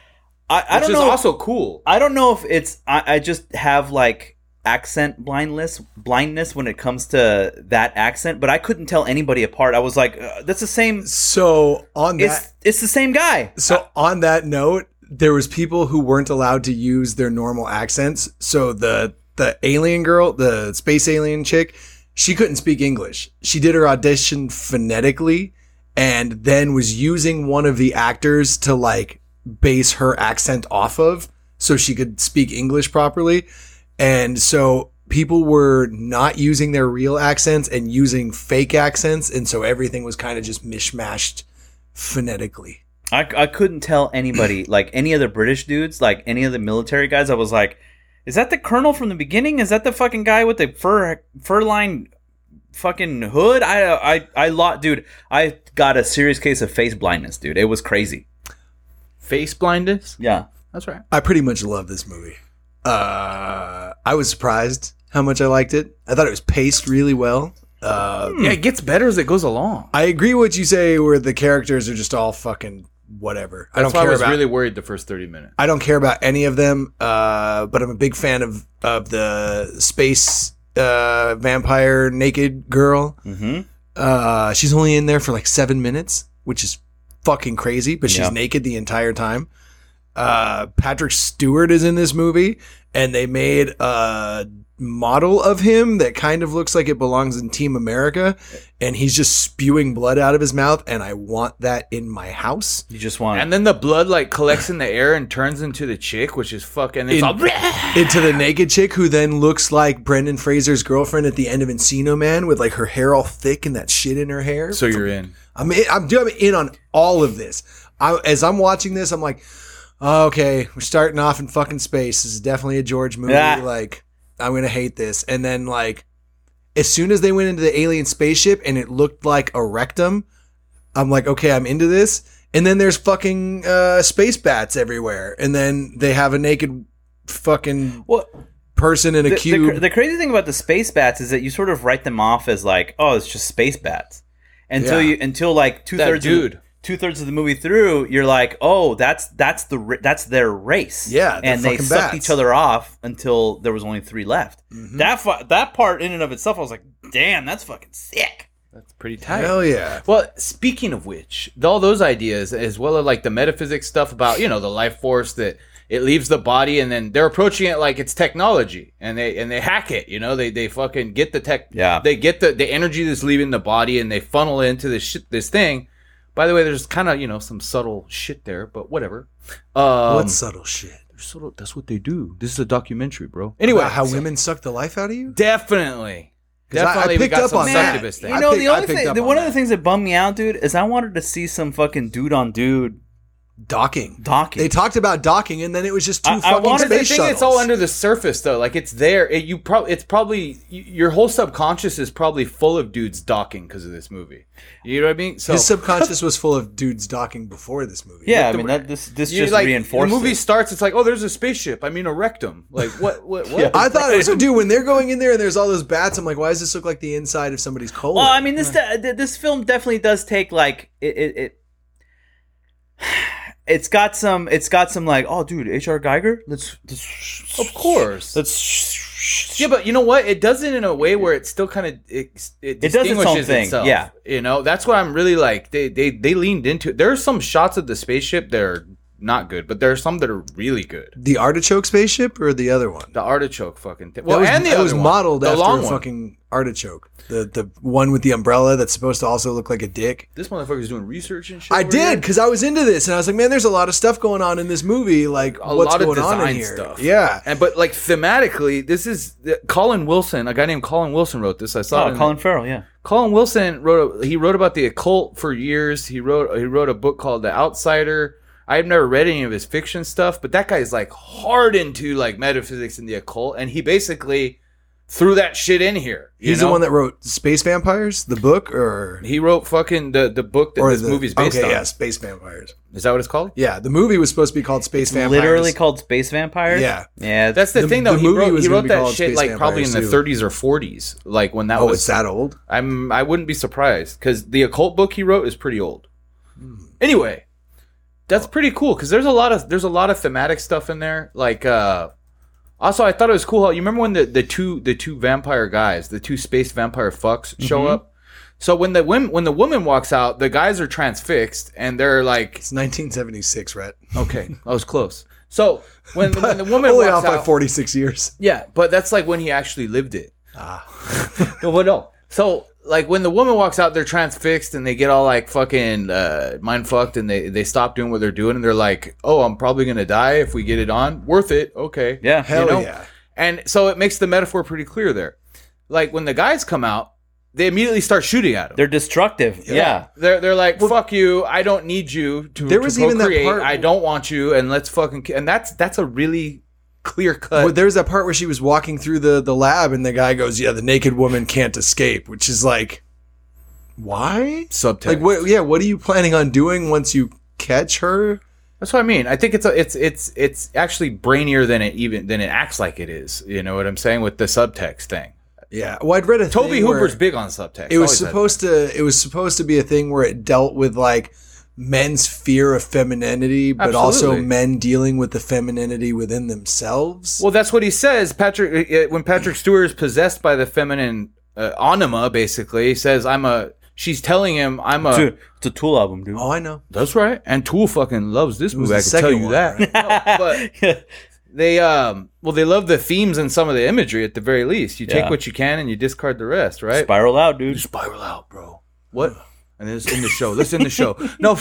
I, I Which don't is know. also cool. I don't know if it's I, I just have like accent blindness blindness when it comes to that accent, but I couldn't tell anybody apart. I was like, uh, that's the same. So on that, It's it's the same guy. so on that note, there was people who weren't allowed to use their normal accents. So the the alien girl, the space alien chick, she couldn't speak English. She did her audition phonetically, and then was using one of the actors to like base her accent off of so she could speak English properly. And so people were not using their real accents and using fake accents. And so everything was kind of just mishmashed phonetically. I, I couldn't tell anybody, like any of the British dudes, like any of the military guys. I was like, is that the colonel from the beginning? Is that the fucking guy with the fur fur line fucking hood? I I I lot, dude. I got a serious case of face blindness, dude. It was crazy. Face blindness? Yeah. That's right. I pretty much love this movie. Uh, I was surprised how much I liked it. I thought it was paced really well. Uh, Yeah, it gets better as it goes along. I agree what you say where the characters are just all fucking whatever. I That's don't why I care was about really worried the first thirty minutes. I don't care about any of them, uh, but I'm a big fan of, of the space uh, vampire naked girl. Mm-hmm. Uh, she's only in there for like seven minutes, which is fucking crazy, but she's Yeah. naked the entire time. uh, Patrick Stewart is in this movie, and they made a model of him that kind of looks like it belongs in Team America, and he's just spewing blood out of his mouth, and I want that in my house. You just want And then the blood like collects in the air and turns into the chick, which is fucking. It's In- all, into the naked chick who then looks like Brendan Fraser's girlfriend at the end of Encino Man with like her hair all thick and that shit in her hair. so you're in. I'm in, I'm, I'm in on all of this. I, as I'm watching this, I'm like, oh, okay, we're starting off in fucking space. This is definitely a George movie. Yeah. Like, I'm gonna hate this. And then like, as soon as they went into the alien spaceship and it looked like a rectum, I'm like, okay, I'm into this. And then there's fucking uh, space bats everywhere, and then they have a naked fucking well, person in a the, cube. the, the crazy thing about the space bats is that you sort of write them off as like, oh, it's just space bats until Yeah. you until like two That thirds dude. two thirds of the movie through, you're like, oh, that's that's the ra- that's their race. Yeah, they're and they fucking sucked bats. each other off until there was only three left. Mm-hmm. That fu- that part in and of itself, I was like, damn, that's fucking sick. That's pretty tight. Hell yeah. Well, speaking of which, all those ideas, as well as like the metaphysics stuff about, you know, the life force that it leaves the body, and then they're approaching it like it's technology, and they and they hack it. You know, they they fucking get the tech. Yeah. They get the, the energy that's leaving the body, and they funnel it into this shit, this thing. By the way, there's kind of, you know, some subtle shit there, but whatever. Um, What subtle shit? subtle, that's what they do. This is a documentary, bro. Anyway, About how so- women suck the life out of you? definitely. 'Cause I- I Definitely, we picked got up some on that. succubus thing. You I know, pick- the I only picked thing, up the, on one of that. the things that bummed me out, dude, is I wanted to see some fucking dude on dude Docking. docking. They talked about docking, and then it was just two I- I fucking wanted- But space the thing, shuttles. it's all under the surface, though. Like it's there. It, you probably, it's probably y- your whole subconscious is probably full of dudes docking because of this movie. You know what I mean? So His subconscious was full of dudes docking before this movie. yeah, I the- mean that this this you, just like, reinforced the movie it. starts. It's like, oh, there's a spaceship. I mean, a rectum. Like what? What? What? I thought it was, dude, when they're going in there and there's all those bats, I'm like, why does this look like the inside of somebody's colon? Well, I mean, this de- this film definitely does take like it. it, it it's got some. It's got some like, oh, dude, H R. Geiger. Let's, let's Of course. Let's. Yeah, but you know what? It does it in a way where it still kind of it, it, It does its own distinguishes thing, itself. yeah. You know, that's what I'm really like. They they they leaned into it. There are some shots of the spaceship that are not good, but there are some that are really good. the artichoke spaceship or the other one? The artichoke fucking thing. Well, Well, it was, and the it other was one. modeled the after long a one. fucking artichoke. The the one with the umbrella that's supposed to also look like a dick. This motherfucker's doing research and shit. I over did here. because I was into this and I was like, man, there's a lot of stuff going on in this movie. Like, A what's lot of going on in design here? stuff. Yeah, And but like thematically, this is Colin Wilson. A guy named Colin Wilson wrote this. I saw. it Oh, in- Colin Farrell. Yeah. Colin Wilson wrote. A, he wrote about the occult for years. He wrote. He wrote a book called The Outsider. I've never read any of his fiction stuff, but that guy is like hard into like metaphysics and the occult, and he basically threw that shit in here. you he's the know? one that wrote Space Vampires, the book, or He wrote fucking the the book that or this the, movie's based okay, on. yeah, Space Vampires. Is that what it's called? Yeah, the movie was supposed to be called Space Vampires. Literally called Space Vampires. Yeah. Yeah. That's the, The- thing, though. the He movie wrote, was he gonna wrote be that called shit Space like probably in Vampires, the too. thirties or forties, like when that Oh, was. it's that old? I'm. I wouldn't be surprised because the occult book he wrote is pretty old. Hmm. Anyway, that's pretty cool because there's a lot of there's a lot of thematic stuff in there. Like, uh, also I thought it was cool how you remember when the, the two the two vampire guys, the two space vampire fucks show Mm-hmm. up. So when the when, when the woman walks out, the guys are transfixed and they're like, It's nineteen seventy-six, Rhett. okay, I was close. So when, when the woman Only walks off by out, forty-six years. yeah, but that's like when he actually lived it. Ah. No, but no. So, like, when the woman walks out, they're transfixed and they get all, like, fucking uh, mind fucked and they, they stop doing what they're doing and they're like, oh, I'm probably going to die if we get it on. Worth it. Okay. Yeah. Hell know? yeah. And so it makes the metaphor pretty clear there. Like, when the guys come out, they immediately start shooting at them. They're destructive. Yeah. They're they're like, fuck you. I don't need you to, There to was even that procreate. part- I don't want you. And let's fucking. ki-" And that's that's a really clear cut. Well, there's that part where she was walking through the, the lab and the guy goes, yeah, the naked woman can't escape, which is like, why? subtext. Like, what? Yeah, what are you planning on doing once you catch her? That's what I mean. I think it's a, it's it's it's actually brainier than it even than it acts like it is. You know what I'm saying with the subtext thing. Yeah. Well, I'd read a Toby thing where Hooper's big on subtext. It was Always has supposed to. It was supposed to be a thing where it dealt with like men's fear of femininity, but also Absolutely. men dealing with the femininity within themselves. been. Well, that's what he says. Patrick, uh, when Patrick Stewart is possessed by the feminine uh, anima, basically, he says, "I'm a." she's telling him, "I'm a." It's a, it's a Tool album, dude. Oh, I know. That's right. And Tool fucking loves this was movie. I the can tell second you one, that. right? No, but they um well they love the themes and some of the imagery at the very least. You take Yeah. what you can and you discard the rest, right? Spiral out, dude. Spiral out, bro. What? And then it's in the show. Let's end the show. No,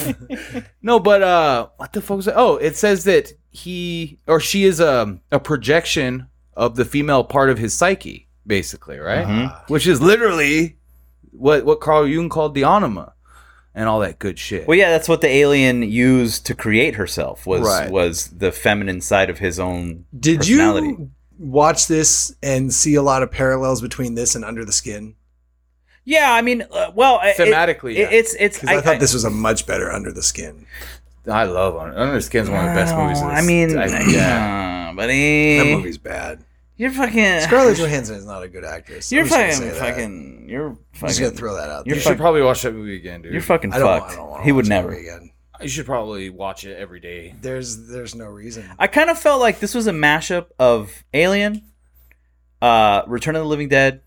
no, but uh, what the fuck was it? Oh, it says that he or she is a a projection of the female part of his psyche, basically, right? Mm-hmm. Which is literally what what Carl Jung called the anima, and all that good shit. Well, yeah, that's what the alien used to create herself. Was Right. was the feminine side of his own Did personality. you watch this and see a lot of parallels between this and Under the Skin? Yeah, I mean, uh, well, it- Thematically, it, yeah. it's it's. Because I, thought this was a much better Under the Skin. I love Under, Under the Skin's one of the best movies. Of this. I mean, I, yeah, yeah. buddy, That movie's bad. You're fucking Scarlett Johansson is not a good actress. You're I'm just gonna fucking say that. fucking. You're I'm fucking. just gonna throw that out You there. should fuck- probably watch that movie again, dude. You're fucking I don't, fucked. I don't want He would never. again. You should probably watch it every day. There's there's no reason. I kind of felt like this was a mashup of Alien, uh, Return of the Living Dead,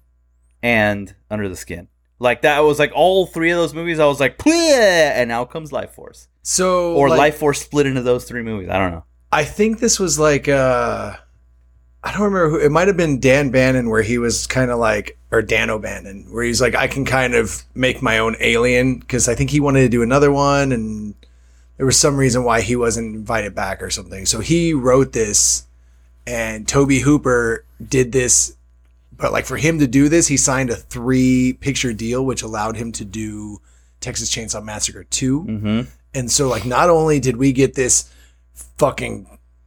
and Under the Skin. Like that was like all three of those movies. I was like, "Pleh," and now comes Life Force, So or like, Life Force split into those three movies. I don't know. I think this was like uh I don't remember who it might have been Dan Bannon where he was kind of like or Dan O'Bannon where he's like I can kind of make my own Alien because I think he wanted to do another one and there was some reason why he wasn't invited back or something. So he wrote this and Toby Hooper did this, but like for him to do this, he signed a three picture deal which allowed him to do Texas Chainsaw Massacre two. Mm-hmm. And so like not only did we get this fucking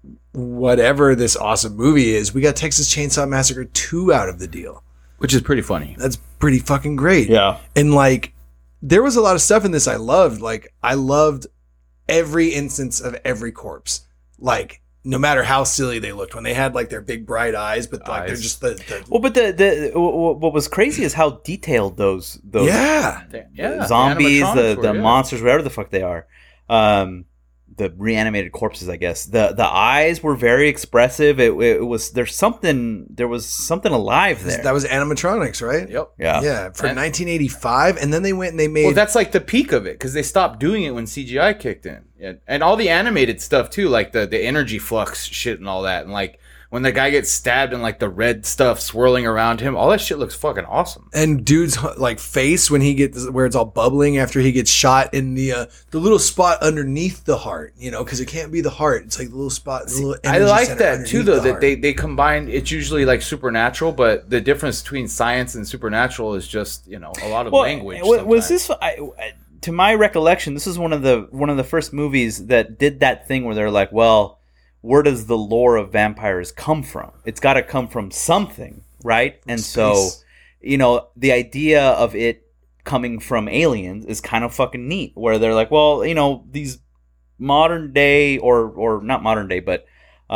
whatever this awesome movie is, we got Texas Chainsaw Massacre two out of the deal. Which is pretty funny. That's pretty fucking great. Yeah. And like there was a lot of stuff in this I loved. Like I loved every instance of every corpse. Like no matter how silly they looked when they had like their big bright eyes, but like they're Eyes. just the, the Well, but the the w- w- what was crazy is how detailed those those yeah. Yeah, zombies, the animatronics the, were, yeah. monsters, whatever the fuck they are, um, the reanimated corpses, I guess. the The eyes were very expressive. It, it was there's something there was something alive there. That was animatronics, right? Yep. yeah. Yeah, for And- nineteen eighty-five, and then they went and they made Well, that's like the peak of it because they stopped doing it when C G I kicked in, yeah. And all the animated stuff too, like the the energy flux shit and all that, and like when the guy gets stabbed and like the red stuff swirling around him, all that shit looks fucking awesome. and dude's like face when he gets where it's all bubbling after he gets shot in the uh, the little spot underneath the heart, you know, because it can't be the heart. It's like the little spot. The little I energy like center that too, underneath though. the That heart. they they combine. It's usually like supernatural, but the difference between science and supernatural is just you know a lot of Well, language. wa- was sometimes. this? I, I- to my recollection, this is one of the one of the first movies that did that thing where they're like, well, where does the lore of vampires come from? It's got to come from something, right? And so, Space. you know, the idea of it coming from aliens is kind of fucking neat. Where they're like, well, you know, these modern day or or not modern day, but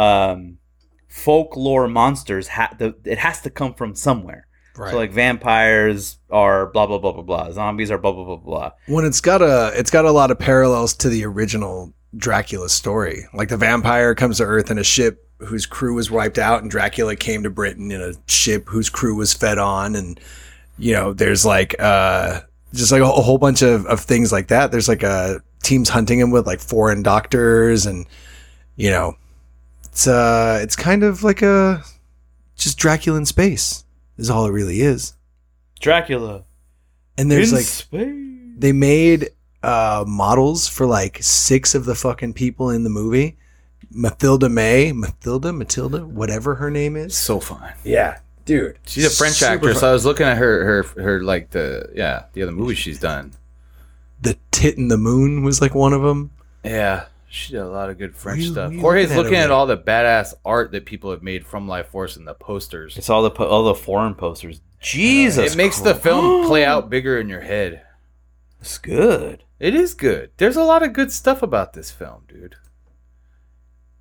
um, folklore monsters, ha- the, it has to come from somewhere. Right. So like vampires are blah blah blah blah blah. Zombies are blah blah blah blah. when it's got a it's got a lot of parallels to the original Dracula story. Like the vampire comes to Earth in a ship whose crew was wiped out, and Dracula came to Britain in a ship whose crew was fed on, and you know, there's like uh just like a, a whole bunch of, of things like that. There's like uh teams hunting him with like foreign doctors, and you know, it's uh it's kind of like a just Dracula in space is all it really is. Dracula. And there's in like space. they made uh, models for like six of the fucking people in the movie. Mathilda May, Mathilda, Matilda, whatever her name is. so fun. Yeah, dude. She's a French Super actress. fun. So I was looking at her, her, her, like the yeah, the other movies she's done. The Tit in the Moon was like one of them. Yeah, she did a lot of good French What are you- stuff. what are you Jorge's looking at looking over at there? all the badass art that people have made from Life Force and the posters. It's all the po- all the foreign posters. Jesus, It makes the film play out bigger in your head. It's good. It is good. There's a lot of good stuff about this film, dude.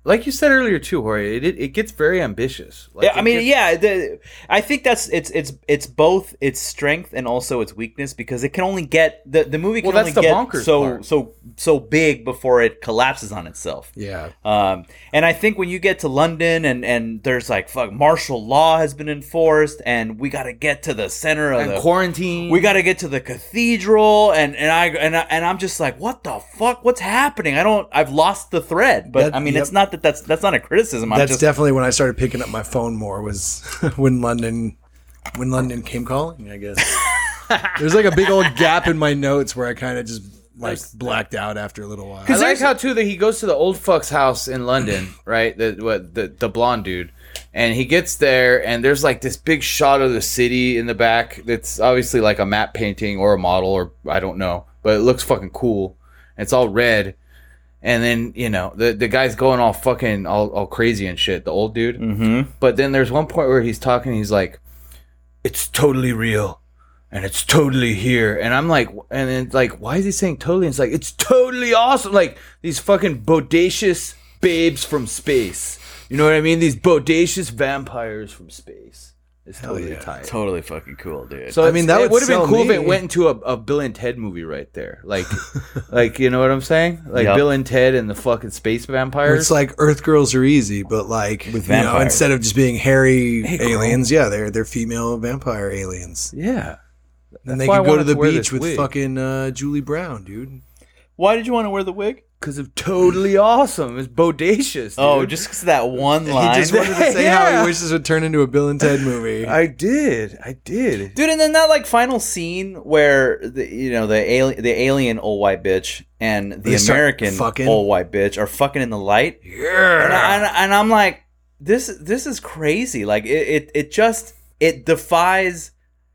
like you said earlier too, Jorge, it it, it gets very ambitious. Like, yeah, I it mean, gets- yeah. The, I think that's it's it's it's both its strength and also its weakness because it can only get the the movie can Well, that's only the get bonkers so part. so so big before it collapses on itself. Yeah. Um, and I think when you get to London and, and there's like fuck martial law has been enforced and we got to get to the center of and the quarantine. we got to get to the cathedral and and I and I, and I'm just like what the fuck what's happening I don't I've lost the thread but That- I mean yep. it's not that that's that's not a criticism I'm That's just definitely when I started picking up my phone more was when London when London came calling, I guess. There's like a big old gap in my notes where I kind of just like blacked out after a little while. I like how too that he goes to the old fuck's house in London, right? The what the the blonde dude, and he gets there, and there's like this big shot of the city in the back. That's obviously like a matte painting or a model, or I don't know, but it looks fucking cool. It's all red, and then you know the the guy's going all fucking all, all crazy and shit. The old dude, mm-hmm. but then there's one point where he's talking. He's like, "It's totally real." And it's totally here. And I'm like, and it's like, why is he saying totally? And it's like, it's totally awesome. Like these fucking bodacious babes from space. You know what I mean? These bodacious vampires from space. It's totally yeah. tight. Totally fucking cool dude So I I mean, mean, that that would would have been sell cool if me. it went into a, a Bill and Ted movie right there. Like, like you know what I'm saying? Like Yep. Bill and Ted and the fucking space vampires. It's like Earth girls are easy, but like With you know, vampires. instead of just being hairy Hey, girl. aliens, yeah, they're they're female vampire aliens. yeah. And That's they why I can go to wanted the to wear beach this with wig. fucking uh, Julie Brown, dude. why did you want to wear the wig Because of totally awesome. It's bodacious. Dude. oh just because that one line He just wanted to say how Yeah. he wishes it would turn into a Bill and Ted movie. I did. I did. dude and then that like final scene where the you know the alien the alien old white bitch and the They start American fucking? old white bitch are fucking in the light yeah. and, I, and, and I'm like this this is crazy like it, it it just it defies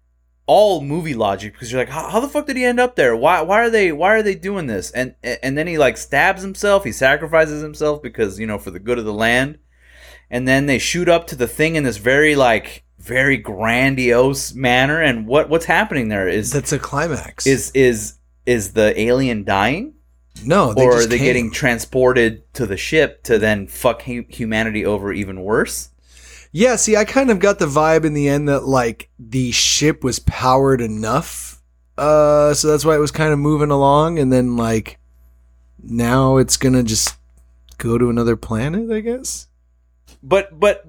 all movie logic because you're like how, how the fuck did he end up there why why are they why are they doing this and and then he like stabs himself he sacrifices himself because you know for the good of the land and then they shoot up to the thing in this very like very grandiose manner and what what's happening there is That's a climax. is is is the alien dying no, they or are just they came. getting transported to the ship to then fuck hu- humanity over even worse? Yeah, see, I kind of got the vibe in the end that like the ship was powered enough, uh, so that's why it was kind of moving along, and then like now it's gonna just go to another planet, I guess. But but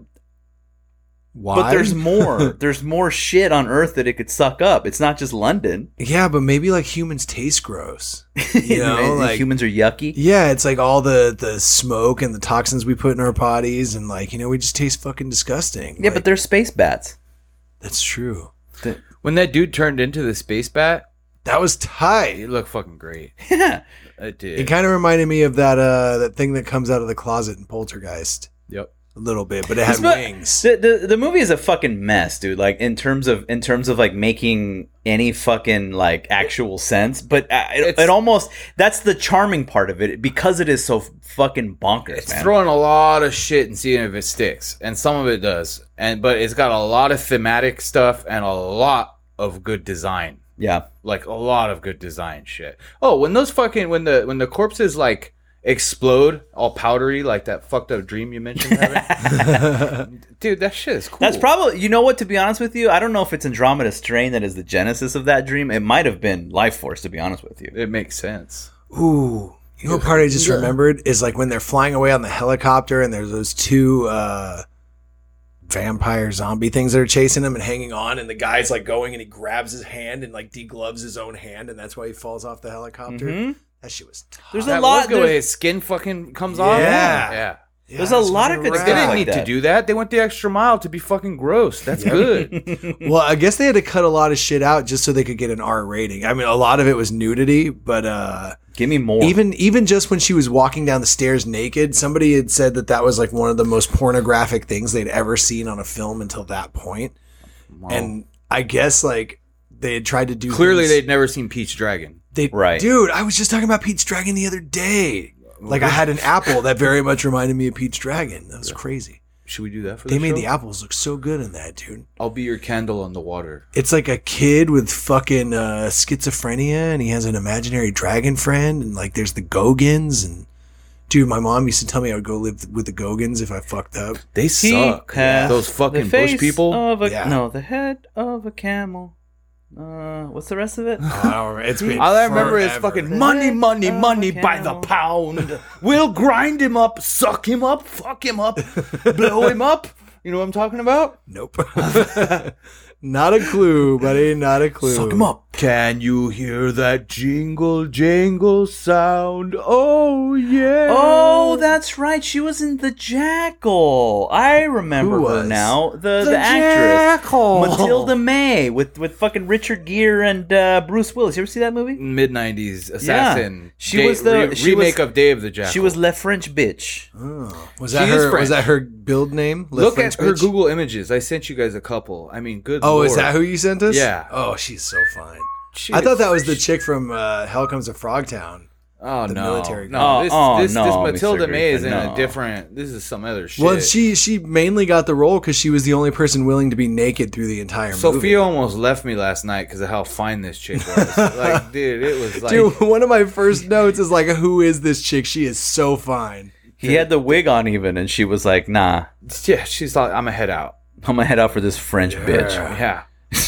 Why? but there's more. There's more shit on Earth that it could suck up. It's not just London. yeah, but maybe like humans taste gross. You know, like humans are yucky. yeah, it's like all the the smoke and the toxins we put in our bodies, and like you know we just taste fucking disgusting. Yeah, Like, but they're space bats. that's true. When that dude turned into the space bat, That was tight. it looked fucking great. Yeah. It did. It kind of reminded me of that uh that thing that comes out of the closet in Poltergeist Yep. a little bit, but it had It's not- wings. The, the the movie is a fucking mess, dude. Like in terms of in terms of like making any fucking like actual sense, but uh, it, It's- it almost that's the charming part of it because it is so fucking bonkers, It's man. throwing a lot of shit and seeing if it sticks, and some of it does. And but it's got a lot of thematic stuff and a lot of good design. Yeah. Like a lot of good design shit. Oh, when those fucking when the when the corpses like explode all powdery like that fucked up dream you mentioned having. Dude, that shit is cool. That's probably, you know what, to be honest with you, I don't know if it's Andromeda Strain that is the genesis of that dream. It might have been Life Force, to be honest with you. It makes sense. Ooh. You know what part I just remembered is like when they're flying away on the helicopter and there's those two uh vampire zombie things that are chasing him and hanging on, and the guy's like going and he grabs his hand and like degloves his own hand, and that's why he falls off the helicopter. Mhm. That shit was tough. There's That a lot. was good way There's, his skin fucking comes off. Yeah. Yeah. Yeah, there's a that's lot what of they good were stuff They at. didn't like need that. to do that. They went the extra mile to be fucking gross. That's good. Well, I guess they had to cut a lot of shit out just so they could get an R rating. I mean, a lot of it was nudity, but uh Give me more. even even just when she was walking down the stairs naked, somebody had said that that was like one of the most pornographic things they'd ever seen on a film until that point. And I guess like they had tried to do Clearly, things- they'd never seen Peach Dragon. they Right. dude. I was just talking about Pete's Dragon the other day. Like I had an apple that very much reminded me of Pete's Dragon. That was crazy. Should we do that for They the made show? the apples look so good in that, dude. I'll be your candle on the water. It's like a kid with fucking uh, schizophrenia, and he has an imaginary dragon friend, and like there's the Gogans, and Dude, my mom used to tell me I would go live with the Gogans if I fucked up. They suck. has Those fucking the face bush people. Of a, Yeah. No, the head of a camel. Uh, what's the rest of it? Oh, I don't remember. It's been All I remember is forever. fucking money, money, Oh, money by the camel. pound. We'll grind him up, suck him up, fuck him up, blow him up. You know what I'm talking about? Nope. Not a clue, buddy. Not a clue. Suck him up. Can you hear that jingle jangle sound? Oh yeah. Oh, that's right. She was in The Jackal. I remember Who her was? now. The The the, actress Jackal. Matilda May with with fucking Richard Gere and uh, Bruce Willis. You ever see that movie? Mid nineties assassin. She Day- was the- re- she remake was- of Day of the Jackal. She was Le French bitch. Oh. Was that She is her? French. Was that her build name? Le Look French at her bitch? Google images. I sent you guys a couple. I mean, good. Oh, Lord. is that who you sent us? Yeah. Oh, she's so fine. She I thought is- that was the chick from uh, Hell Comes to Frogtown. Oh the no, military no, guy. this, Oh, this, no, this Mister Matilda May is in Griffin, a no. different. This is some other shit. Well, she she mainly got the role because she was the only person willing to be naked through the entire movie. Sophia almost left me last night because of how fine this chick was. Like, dude, it was like. Dude, one of my first notes is like, "Who is this chick? She is so fine." He had the wig on even, and she was like, "Nah, Yeah, she's like, I'm a head out. I'm gonna head out for this French bitch." Yeah.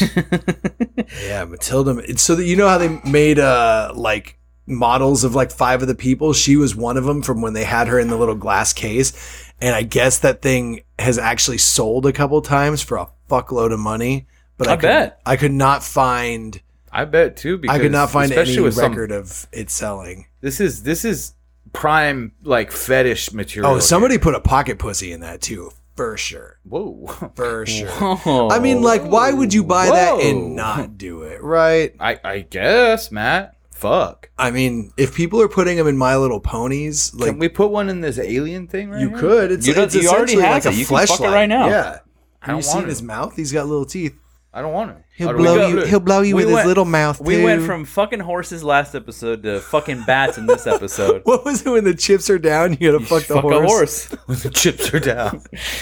Yeah, Matilda. It's so that you know how they made uh like models of like five of the people. She was one of them from when they had her in the little glass case, and I guess that thing has actually sold a couple times for a fuckload of money. But I, I could, bet. I could not find. I bet too. Because I could not find especially any with some- record of it selling. This is this is prime like fetish material. Oh, somebody put a pocket pussy in that too, for sure. Whoa. For sure. Oh. I mean, like, why would you buy that Whoa. and not do it, right? I I guess, Matt. Fuck. I mean, if people are putting them in My Little Ponies, like Can we put one in this alien thing right you here? could, it's, You don't- it's you already essentially have like it. a You can fuck it fleshlight. right now. Yeah. I Have you don't seen want his it. mouth? He's got little teeth. I don't want it. He'll Are we blow good? you. He'll blow you We with went- his little mouth. We too. went from fucking horses last episode to fucking bats in this episode. What was it when the chips are down? You gotta fuck the Fuck horse. a horse. When the chips are down.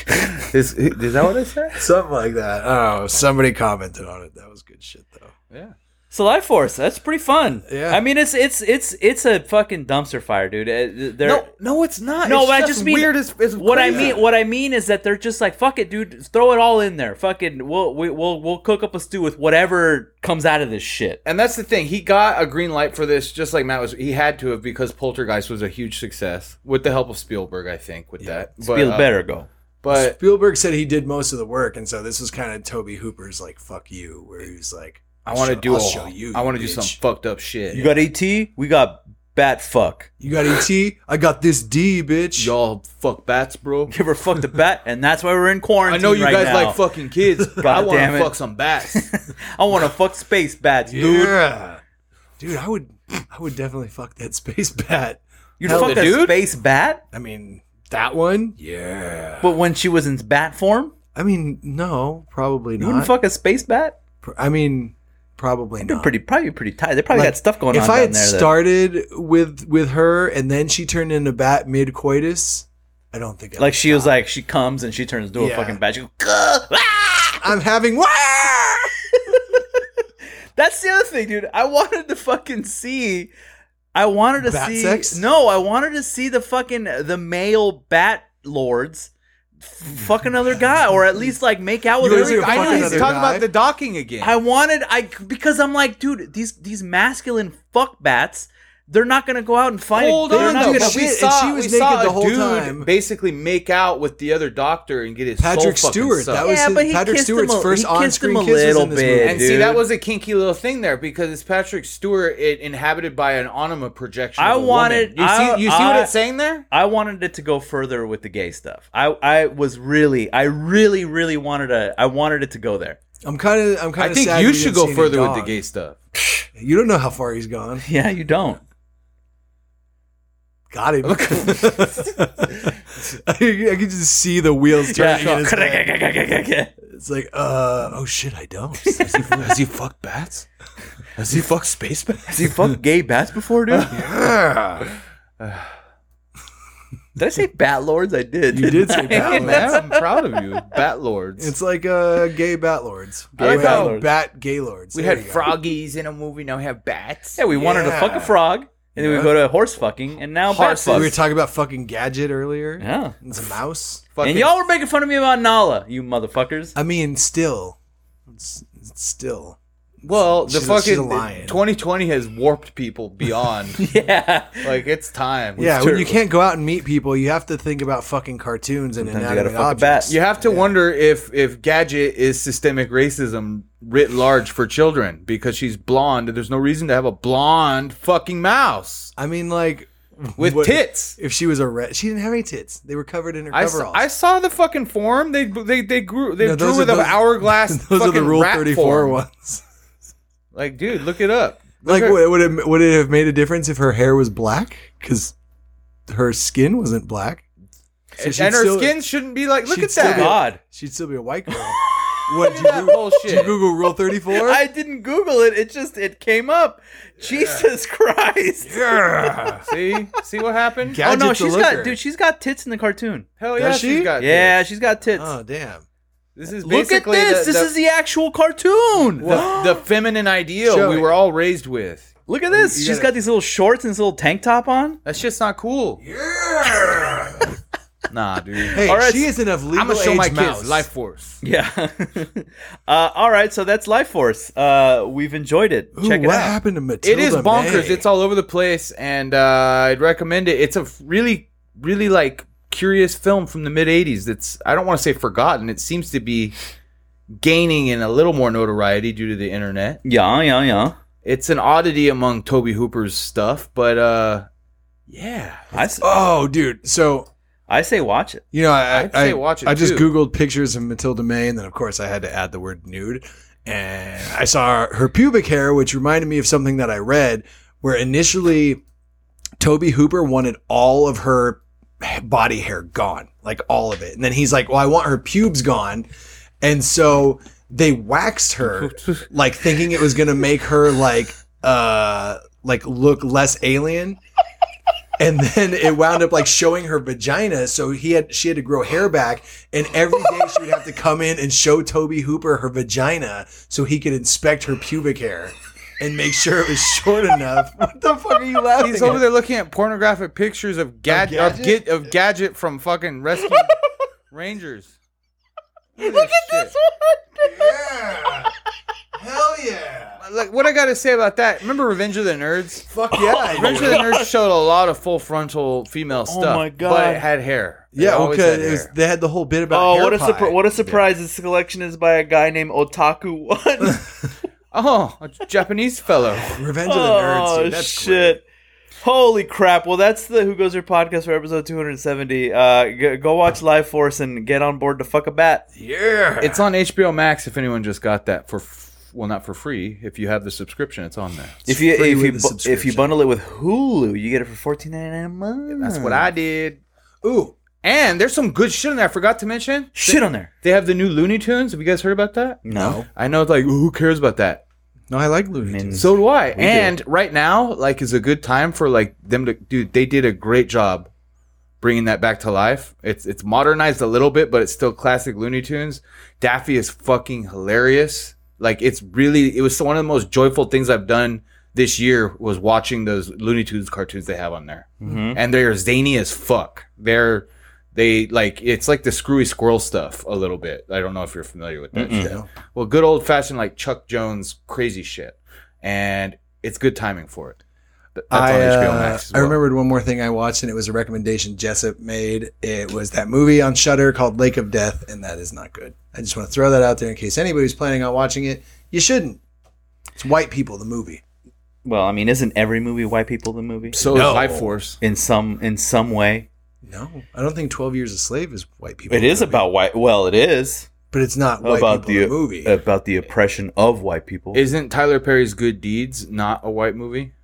is, is that what I said? Something like that. Oh, somebody commented on it. That was good shit though. Yeah. So Life Force, that's pretty fun. Yeah. I mean, it's it's it's it's a fucking dumpster fire, dude. Uh, They're, No, no, it's not. No, it's but I just just mean weird as, as what I crazy. mean. What I mean is that they're just like, fuck it, dude. Throw it all in there. Fucking, we'll we, we'll we'll cook up a stew with whatever comes out of this shit. And that's the thing. He got a green light for this, just like Matt was. He had to have because Poltergeist was a huge success with the help of Spielberg, I think, with that. But, Feel uh, better go. But Spielberg said he did most of the work, and so this was kind of Toby Hooper's like "fuck you," where he was like, I want to show- do. I'll a- show you. I want to you do some bitch. fucked up shit. You got A T. We got bat fuck. You got E T? I got this D, bitch. Y'all fuck bats, bro. Give her fucked a bat, and that's why we're in I quarantine. know you right guys now. like fucking kids. But I God want damn to it. fuck some bats. I want to fuck space bats, dude. Yeah. Dude, I would I would definitely fuck that space bat. You'd Hell, fuck the a dude? space bat, I mean, that one? Yeah. but when she was in bat form, I mean, no, probably you not. wouldn't fuck a space bat. Pr- I mean, probably They're not. pretty, probably pretty tight. They probably Like, got stuff going if on I down had there. that- started with with her and then she turned into bat mid coitus, I don't think I'd like she was like, she comes and she turns into Yeah. a fucking bat. She goes, "Gah! Ah!" I'm having That's the other thing, dude. I wanted to fucking see. I wanted to Bat see. sex? No, I wanted to see the fucking the male bat lords f- fuck another guy, or at least like make out with You her. wanna see a I fuck know he's another talking guy? about the docking again. I wanted I because I'm like, dude, these these masculine fuck bats, they're not gonna go out and fight. Hold they're on, not though. gonna But shit, we and saw, she was we naked saw the a whole dude time. basically make out with the other doctor and get his Patrick soul fucking Stewart. sucked. That was Yeah, his, but he Patrick kissed Stewart's him a- first he kissed him on-screen a kisses little in this bit, movie. And see, dude. that was a kinky little thing there because it's Patrick Stewart it, inhabited by an anima projection. I of a wanted- Woman. You see, I- you see what I- it's saying there? I wanted it to go further with the gay stuff. I I was really, I really, really wanted to. I wanted it to go there. I'm kind of, I'm kind I of. think sad you we should didn't go see any further with the dog. gay stuff. You don't know how far he's gone. Yeah, you don't. Got him. I can just see the wheels turning in his head. Yeah. It's like, uh, oh shit, I don't. Has he, has he fucked bats? Has he fucked space bats? Has he fucked gay bats before, dude? Yeah. Did I say bat lords? I did. You did say bat Oh, lords. man, I'm proud of you. Bat lords. It's like uh, gay bat lords. Gay Gay bat bat, lords. bat gay lords. we There had you go. froggies in a movie, now we have bats. Yeah, we wanted to Yeah. fuck a frog. And then Yeah. we go to horse fucking, and now bat Horses. fuck. We were talking about fucking Gadget earlier. Yeah. It's a mouse. Fucking- And y'all were making fun of me about Nala, you motherfuckers. I mean, still, it's, it's still. Well, the She's a- she's a fucking lion. twenty twenty has warped people beyond. Yeah. Like it's time. Yeah, It's when you true. can't go out and meet people, you have to think about fucking cartoons and Sometimes you gotta inanimate fuck a bat. objects. You have to wonder if if Gadget is systemic racism writ large for children because she's blonde and there's no reason to have a blonde fucking mouse I mean, like with what- tits. If she was a red, she didn't have any tits. They were covered in her I saw, coveralls. I saw the fucking form. They they they grew they No, drew those with are an those- hourglass. Those are fucking the Rule rat thirty-four form. ones. Like, dude, look it up. Look Like, at- would, would it would it have made a difference if her hair was black? Because her skin wasn't black. So and, she'd and her still- skin shouldn't be like. Look she'd at still that. be- God. She'd still be a white girl. What did you, That Google, did you bullshit. Google Rule thirty-four? I didn't Google it. It just it came up. Jesus Christ. yeah. See, see what happened? Oh Gadget no, the she's got looker. dude. She's got tits in the cartoon. Hell yeah, Does she? she's got Yeah, tits. she's got tits. Oh damn. This is Look at basically this. The, this the, is the actual cartoon. the, the feminine ideal Show we it. were all raised with. Look at this. You She's gotta- got these little shorts and this little tank top on. That shit's not cool. Yeah. Nah, dude. Hey, All right, she is enough legal I'm gonna show age my mouse. kids Life Force. Yeah. uh, all right, so that's Life Force. Uh, we've enjoyed it. Ooh, Check it what out. happened to Matilda It is bonkers. May? It's all over the place, and uh, I'd recommend it. It's a really, really like curious film from the mid eighties. That's I don't want to say forgotten. It seems to be gaining in a little more notoriety due to the internet. Yeah, yeah, yeah. It's an oddity among Toby Hooper's stuff, but uh, yeah, I, s- Oh, dude. So I say watch it. you know, I I'd I, say watch it, I just too. googled pictures of Matilda May, and then of course I had to add the word nude, and I saw her pubic hair, which reminded me of something that I read, where initially Toby Hooper wanted all of her body hair gone, like all of it, and then he's like, "Well, I want her pubes gone," and so they waxed her, like thinking it was gonna make her like uh like look less alien. And then it wound up like showing her vagina, so he had she had to grow hair back, and every day she would have to come in and show Toby Hooper her vagina so he could inspect her pubic hair and make sure it was short enough. What the fuck are you laughing he's over at? there looking at pornographic pictures of, Gad- Of of, Gadget? Gid- of Gadget from fucking Rescue Rangers. Look at this, Yeah. Hell yeah. Like, what I gotta say about that? Remember Revenge of the Nerds? Fuck yeah. I Revenge of do. the Nerds showed a lot of full frontal female stuff. my God. But it had hair. It Yeah, always okay. had It was, hair. they had the whole bit about Oh, hair what a pie. surpri- what a surprise! This collection is by a guy named Otaku One. Oh, a Japanese fellow. Revenge of the Nerds, Oh dude. That's shit! Holy crap! Well, that's the Who Goes There podcast for episode two hundred seventy. Uh, g- go watch Live Force and get on board to fuck a bat. great. Yeah. It's on H B O Max if anyone just got that for, f- well, not for free. If you have the subscription, it's on there. If you free if with you the bu- if you subscription. bundle it with Hulu, you get it for fourteen ninety nine a month. That's what I did. Ooh. And there's some good shit in there. I forgot to mention. Shit on there. They have the new Looney Tunes. Have you guys heard about that? No. I know it's like, who cares about that? No, I like Looney I mean, Tunes. So do I. do. And right now, like, is a good time for like them to, dude. They did a great job bringing that back to life. It's it's modernized a little bit, but it's still classic Looney Tunes. Daffy is fucking hilarious. Like, it's really, it was one of the most joyful things I've done this year was watching those Looney Tunes cartoons they have on there, Mhm. and they're zany as fuck. They're they like it's like the Screwy Squirrel stuff a little bit. I don't know if you're familiar with that Mm-mm. shit. No. Well, good old fashioned like Chuck Jones crazy shit, and it's good timing for it. Th- That's I, on H B O uh, Max. As I well. remembered one more thing I watched, and it was a recommendation Jessup made. It was that movie on Shudder called Lake of Death, and that is not good. I just want to throw that out there in case anybody's planning on watching it. You shouldn't. It's white people, the movie. Well, I mean, isn't every movie white people the movie? So No. is Life Force. In some in some way, No, I don't think twelve Years a Slave is white people. it the is movie. about white. Well, it is but it's not white about people the the movie. about the oppression of white people. Isn't Tyler Perry's Good Deeds not a white movie?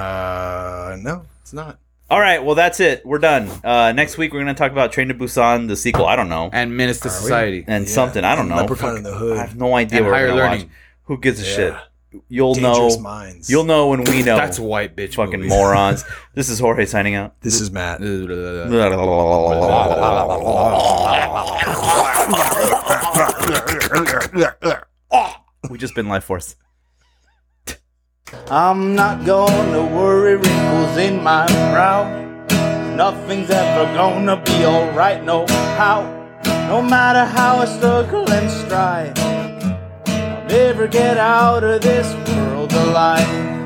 Uh, no, it's not. All right, well, that's it. We're done. Uh, next week, we're going to talk about Train to Busan, the sequel. I don't know. And Menace to Are we? Society. And Yeah. something. I don't And know. Leprechaun in the Hood. I have no idea And what Higher we're gonna Learning. watch. Who gives a Yeah. shit? You'll Dangerous know. Minds. You'll know when we know. That's a white bitch fucking movie. morons. This is Jorge signing out. This is Matt. We just been Life Force. I'm not gonna worry wrinkles in my brow. Nothing's ever gonna be alright, no how. No matter how I struggle and strive, I'll never get out of this world alive.